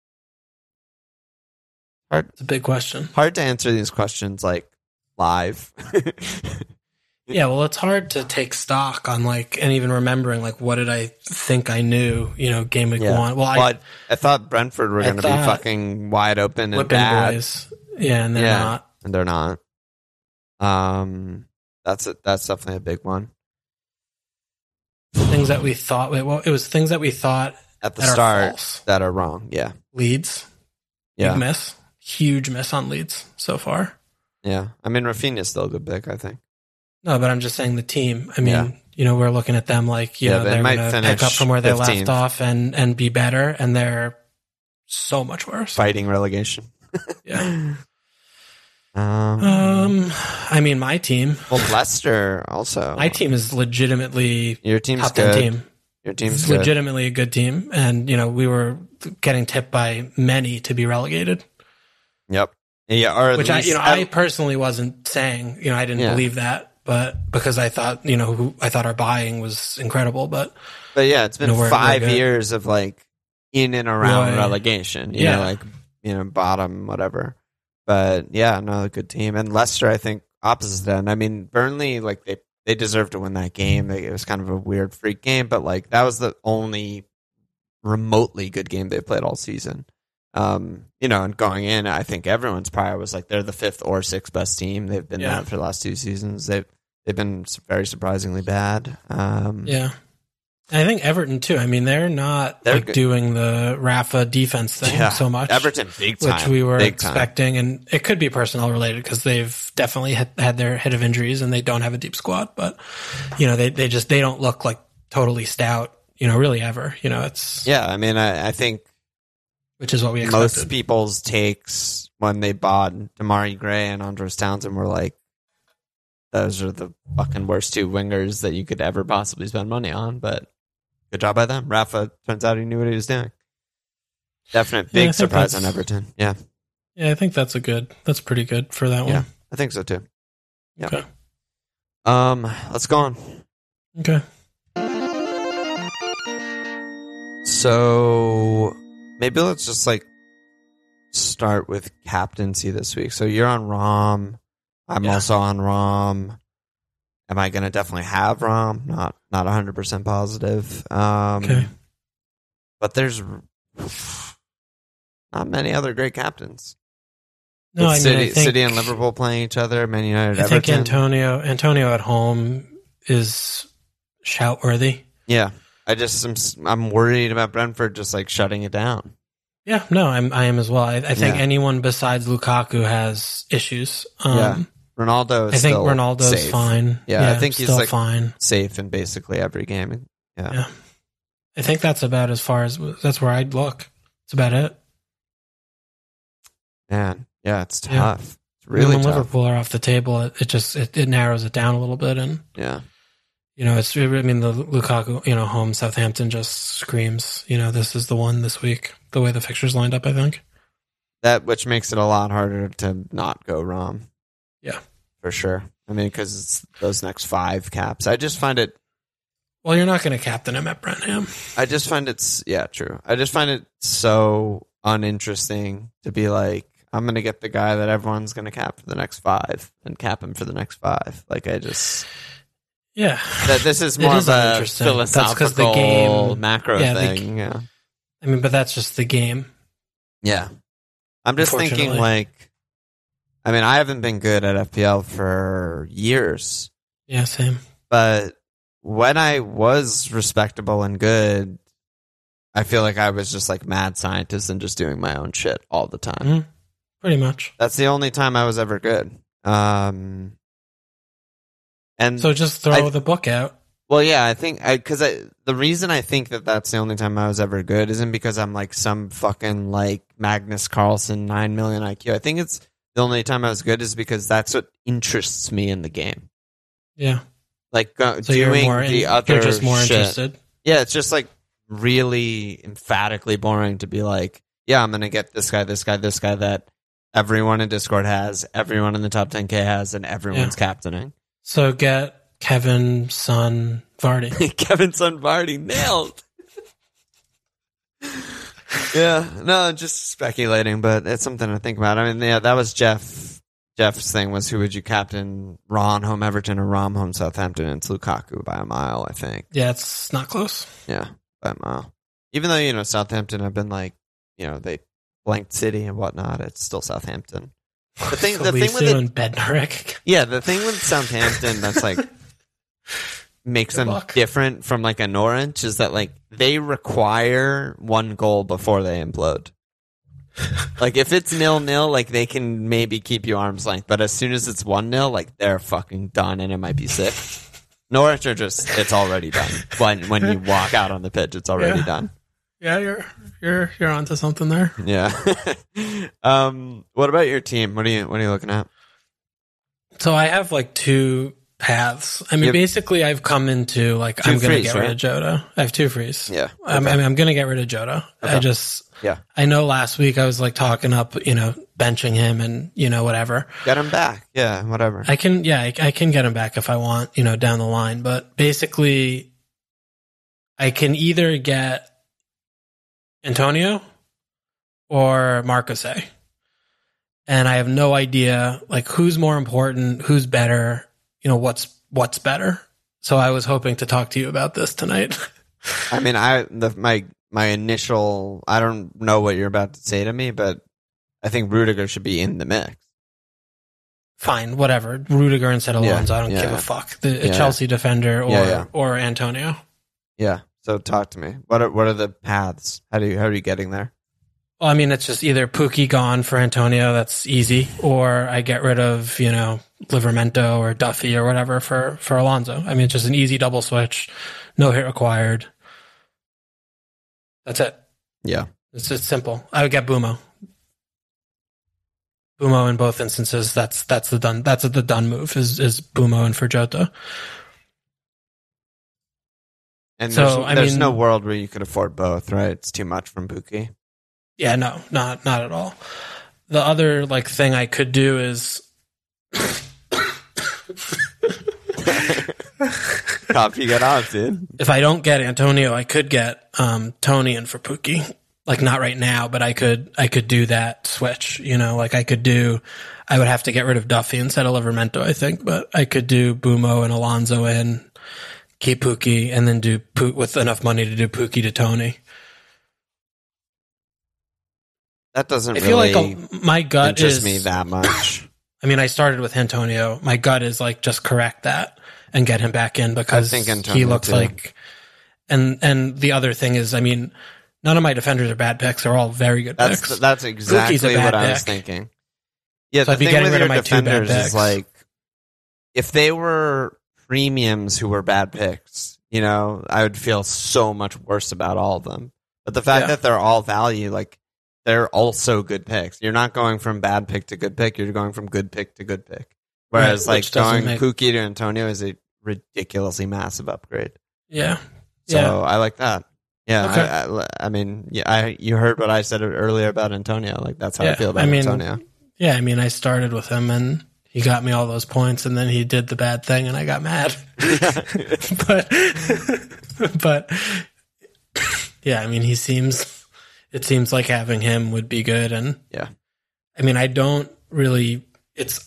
Hard, It's a big question. hard to answer these questions like live. Yeah, well, it's hard to take stock on like, and even remembering like, what did I think I knew? You know, game week Yeah. one. Well, I Well, I, I thought Brentford were I going to be thought- fucking wide open and whipping bad, boys. Yeah, and they're Yeah. not. and they're not. Um, that's a, that's definitely a big one. Things that we thought. Well, it was things that we thought at the that are start false. that are wrong. Yeah. Leeds, Yeah. big miss, huge miss on Leeds so far. Yeah. I mean, Rafinha's still a good pick, I think. No, but I'm just saying the team. I mean, Yeah. you know, we're looking at them like, you Yeah, know, they they're might going to finish pick up from where they fifteenth. left off and, and be better, and they're so much worse. Fighting relegation. Yeah. Um, Um, I mean, my team, well, Leicester also. my team is legitimately Your team's top ten good. team. Your team's It's good. legitimately a good team, and you know, we were getting tipped by many to be relegated. Yep. Yeah, or at Which I, least- you know, I personally wasn't saying, you know, I didn't Yeah. believe that, but because I thought, you know, who, I thought our buying was incredible, but But yeah, it's been No, we're- five we're good. years of like in and around Right. relegation. You Yeah. know, like you know, bottom, whatever. But yeah, no, good team. And Leicester, I think, opposite end. I mean, Burnley, like they they deserved to win that game. They, it was kind of a weird freak game, but like that was the only remotely good game they played all season. Um, you know, and going in, I think everyone's prior was like they're the fifth or sixth best team. They've been Yeah. that for the last two seasons. They've they've been very surprisingly bad. Um, yeah. I think Everton too. I mean, they're not They're like good. doing the Rafa defense thing Yeah. so much. Everton, big time, which we were big time. expecting, and it could be personnel related because they've definitely had, had their hit of injuries and they don't have a deep squad. But you know, they they just they don't look like totally stout. You know, really ever. You know, it's Yeah, I mean, I, I think which is what we expected. most people's takes when they bought Damari Gray and Andros Townsend were like, those are the fucking worst two wingers that you could ever possibly spend money on. But good job by them. Rafa, turns out he knew what he was doing. Definite Yeah, I big think surprise on that's- Everton. Yeah, Yeah, I think that's a good. That's pretty good for that yeah, one. I think so too. Yeah. Okay. Um, let's go on. Okay. So maybe let's just like start with captaincy this week. So you're on Rom. I'm Yeah. also on Rom. Am I going to definitely have Rom? Not not one hundred percent positive. Um, Okay. But there's not many other great captains. No, I It's mean, City, I think, City and Liverpool playing each other. Man United, I think Everton. Antonio Antonio at home is shout worthy. Yeah, I just I'm, s- I'm worried about Brentford just like shutting it down. Yeah, no, I'm I am as well. I, I think Yeah. anyone besides Lukaku has issues. Um, Yeah. Ronaldo is I think still Ronaldo's safe. fine. Yeah, I think he's still like fine. safe in basically every game. Yeah. Yeah. I think that's about as far as that's where I'd look. That's about it. Man, yeah, it's Yeah. tough. It's And really when tough. Liverpool are off the table, it, it just it, it narrows it down a little bit, and Yeah. you know it's. I mean, the Lukaku, you know, home Southampton just screams. You know, this is the one this week. The way the fixtures lined up, I think. That which makes it a lot harder to not go Rom. Yeah. For sure. I mean, because it's those next five caps. I just find it. Well, you're not going to captain him at Brentford. I just find it's yeah, true. I just find it so uninteresting to be like, I'm gonna get the guy that everyone's gonna cap for the next five and cap him for the next five. Like I just Yeah. that this is It more is of a uninteresting. That's 'cause philosophical the game- macro yeah, the- thing. yeah. I mean, but that's just the game. Yeah. I'm just thinking Unfortunately. like I mean, I haven't been good at F P L for years, Yeah, same. but when I was respectable and good, I feel like I was just like mad scientist and just doing my own shit all the time. Mhm. Pretty much. That's the only time I was ever good. Um, and So just throw I- the book out. well, yeah, I think I because I the reason I think that that's the only time I was ever good isn't because I'm like some fucking like Magnus Carlsen nine million I Q. I think it's the only time I was good is because that's what interests me in the game. Yeah. Like uh, So doing you're more. the in, other you're just more shit. interested. Yeah, it's just like really emphatically boring to be like, yeah, I'm gonna get this guy, this guy, this guy that everyone in Discord has, everyone in the top ten K has, and everyone's captaining. So get Kevin, Son, Vardy. Kevin Son Vardy nailed. Yeah, no, just speculating, but it's something to think about. I mean, yeah, that was Jeff. Jeff's thing was who would you captain? Ron home Everton or Rom home Southampton? And it's Lukaku by a mile, I think. Yeah, it's not close. Yeah, by a mile. Even though, you know, Southampton have been like, you know, they blanked City and whatnot, it's still Southampton. The thing, the thing with Salisu it, and Bednarik. yeah, the thing with Southampton that's like makes Good them luck. different from like a Norwich is that like they require one goal before they implode. Like if it's nil nil, like they can maybe keep you arm's length, but as soon as it's one nil, like they're fucking done, and it might be six. Norwich are just it's already done when when you walk out on the pitch, it's already Yeah. done. Yeah, you're you're you're onto something there. Yeah. um. What about your team? What are you What are you looking at? So I have like two paths. I mean, Yep. basically, I've come into like Two I'm going to frees, get right? rid of Jota. I have two frees. Yeah. I'm, Okay. I mean, I'm going to get rid of Jota. I just Yeah. I know last week I was like talking up, you know, benching him and you know whatever. Get him back. Yeah. Whatever. I can, yeah, I, I can get him back if I want, you know, down the line. But basically, I can either get Antonio or Marcose. And I have no idea, like, who's more important, who's better, you know, what's what's better. So I was hoping to talk to you about this tonight. I mean, I the my my initial. I don't know what you're about to say to me, but I think Rudiger should be in the mix. Fine, whatever. Rudiger instead of Yeah, Alonso. I don't yeah, give yeah. a fuck. The a Yeah, Chelsea defender or Yeah, yeah. or Antonio. Yeah. So talk to me. What are what are the paths? How do you how are you getting there? Well, I mean, it's just either Pookie gone for Antonio, that's easy, or I get rid of, you know, Livermento or Duffy or whatever for, for Alonso. I mean, it's just an easy double switch, no hit required. That's it. Yeah. It's just simple. I would get Bumo. Bumo in both instances, that's that's the done that's the done move is is Bumo and for Jota. And So, there's, I there's mean- no world where you could afford both, right? It's too much from Pookie. Yeah, no, not not at all. The other like thing I could do is Top you get off, dude. if I don't get Antonio, I could get um, Tony in for Pookie. Like not right now, but I could I could do that switch. You know, like I could do. I would have to get rid of Duffy instead of Livermento, I think, but I could do Bumo and Alonso in, keep Pookie, and then do Pook with enough money to do Pookie to Tony. That doesn't I feel really like a, my gut interest is me that much. I mean, I started with Antonio. My gut is like just correct that and get him back in because I think he Antonio looks too. like. And and the other thing is, I mean, none of my defenders are bad picks. They're all very good That's picks. that's exactly bad what I was pick. thinking. Yeah, So the I'd be thing getting with rid of your my two bad defenders is picks. like if they were premiums who were bad picks, you know, I would feel so much worse about all of them. But the fact Yeah. that they're all value, like they're also good picks. You're not going from bad pick to good pick. You're going from good pick to good pick. Whereas, Right, like which doesn't going make- Pookie to Antonio is a ridiculously massive upgrade. yeah, So yeah. I like that. Yeah, Okay. I, I, I mean, yeah, I you heard what I said earlier about Antonio. Like that's how I Yeah, feel about I mean- Antonio. Yeah, I mean, I started with him and he got me all those points, and then he did the bad thing, and I got mad. but, but, yeah, I mean, he seems. It seems like having him would be good, and Yeah. I mean, I don't really. It's.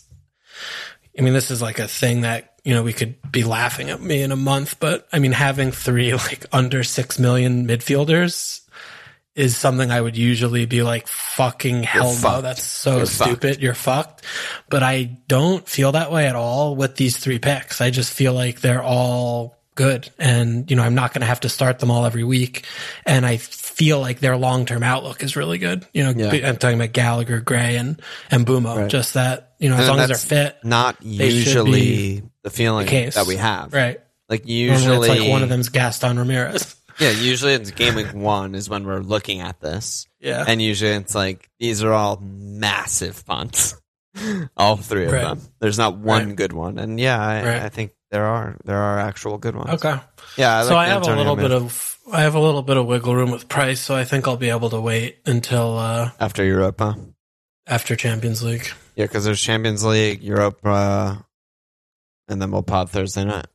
I mean, this is like a thing that you know we could be laughing at me in a month, but I mean, having three like under six million midfielders is something I would usually be like, fucking hell no, fucked. that's so You're stupid, you're fucked. But I don't feel that way at all with these three picks. I just feel like they're all good. And, you know, I'm not going to have to start them all every week. And I feel like their long-term outlook is really good. You know, Yeah. I'm talking about Gallagher, Gray, and, and Bumo. Right. Just that, you know, as And long as that's they're fit, Not they should usually be the feeling the case. that we have. Right. Like Normally usually, it's like one of them's Gaston Ramirez. yeah, usually it's game week one is when we're looking at this. Yeah. And usually it's like, these are all massive punts. All three of Right. them. There's not one Right. good one. And yeah, I, Right. I think there are, there are actual good ones. Okay. Yeah. I so like I have Antonio a little move bit of I have a little bit of wiggle room with price, so I think I'll be able to wait until uh, after Europa. after Champions League. Yeah, because there's Champions League, Europa, and then we'll pod Thursday night.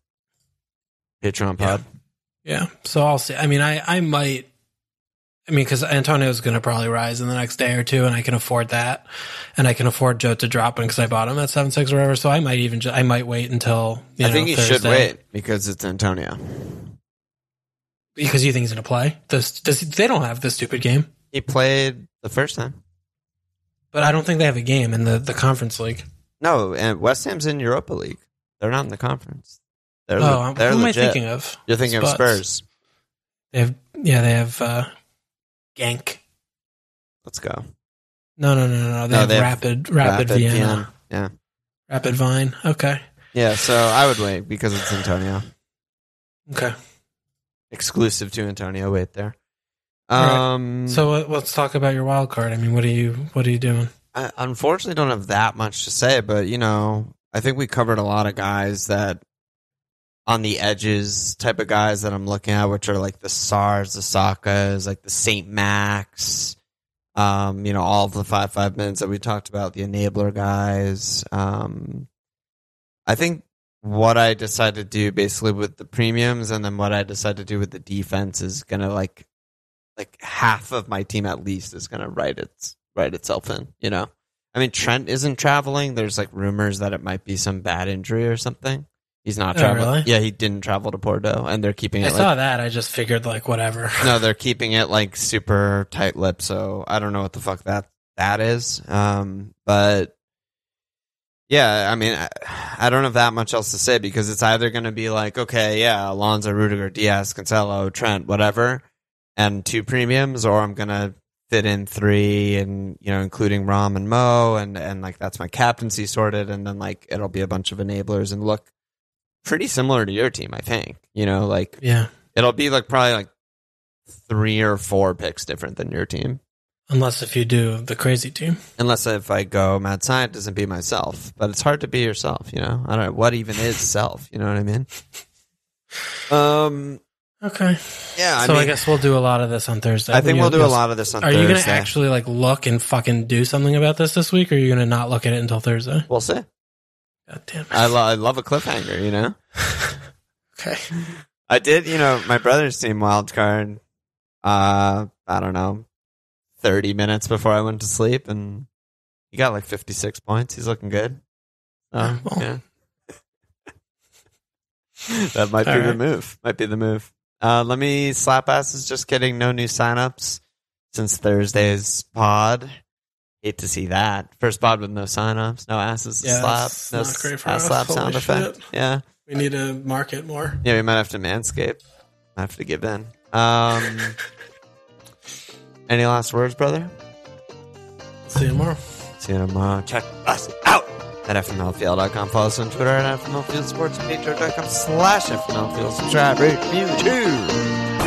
Patreon pod. Yeah, so I'll see. I mean, I I might. I mean, because Antonio's going to probably rise in the next day or two, and I can afford that, and I can afford Joe to drop him because I bought him at seven six or whatever. So I might even ju- I might wait until you I know, think you Thursday. should wait because it's Antonio. Because you think he's going to play. This, this they don't have this stupid game, He played the first time. but I don't think they have a game in the the conference league. No, and West Ham's in Europa League. They're not in the conference. They're, Oh, um, they're who am I legit. thinking of? You're thinking Spuds. of Spurs. They have, yeah, they have uh, Genk. Let's go. No, no, no, no, no. They No, have they have Rapid, Rapid, Vienna. Vienna. Yeah. Rapid Vine. Okay. Yeah, so I would wait because it's Antonio. Okay. Exclusive to Antonio. Wait there. All right. Um, So uh, let's talk about your wild card. I mean, what are you what are you doing? I unfortunately don't have that much to say, but, you know, I think we covered a lot of guys that on the edges type of guys that I'm looking at, which are like the Sars, the Sakas, like the Saint Max, um, you know, all of the five five minutes that we talked about, the enabler guys. Um, I think what I decide to do basically with the premiums and then what I decide to do with the defense is going to like, like half of my team at least is going to write its write itself in, you know? I mean, Trent isn't traveling. There's like rumors that it might be some bad injury or something. He's not Oh, traveling. really? Yeah, he didn't travel to Bordeaux, and they're keeping I it saw like that. I just figured like whatever. no, they're keeping it like super tight lipped. So I don't know what the fuck that that is. Um, but yeah, I mean, I, I don't have that much else to say because it's either going to be like, okay, yeah, Alonso, Rudiger, Diaz, Cancelo, Trent, whatever, and two premiums, or I'm going to fit in three and, you know, including Rom and Mo, and, and like that's my captaincy sorted, and then like it'll be a bunch of enablers and look pretty similar to your team, I think. You know, like Yeah. it'll be like probably like three or four picks different than your team. Unless if you do the crazy team. Unless if I go mad scientist and be myself. But it's hard to be yourself, you know? I don't know. What even is self? You know what I mean? Um. Okay. Yeah, I so mean, I guess we'll do a lot of this on Thursday. I think You- we'll do a you'll- lot of this on Are Thursday. you going to actually like look and fucking do something about this this week, or are you going to not look at it until Thursday? We'll see. God damn it. I, lo- I love a cliffhanger, you know? Okay. I did, you know, my brother's team wild card, uh, I don't know, thirty minutes before I went to sleep, and he got like fifty-six points. He's looking good. So, Well. yeah. That might be All the right. move. Might be the move. Uh, let me slap asses. Just kidding. No new signups since Thursday's pod. Hate to see that. First pod with no signups, no asses to Yeah, slap, that's no not great for ass us. slap Holy sound shit. effect. Yeah. We need to market more. Yeah, we might have to manscape. Might have to give in. Um, any last words, brother? See you tomorrow. See you tomorrow. Check us out at F M L F L dot com. Follow us on Twitter at F M L Field Sports. Patreon dot com slash F M L Field. Subscribe, rate, review, too.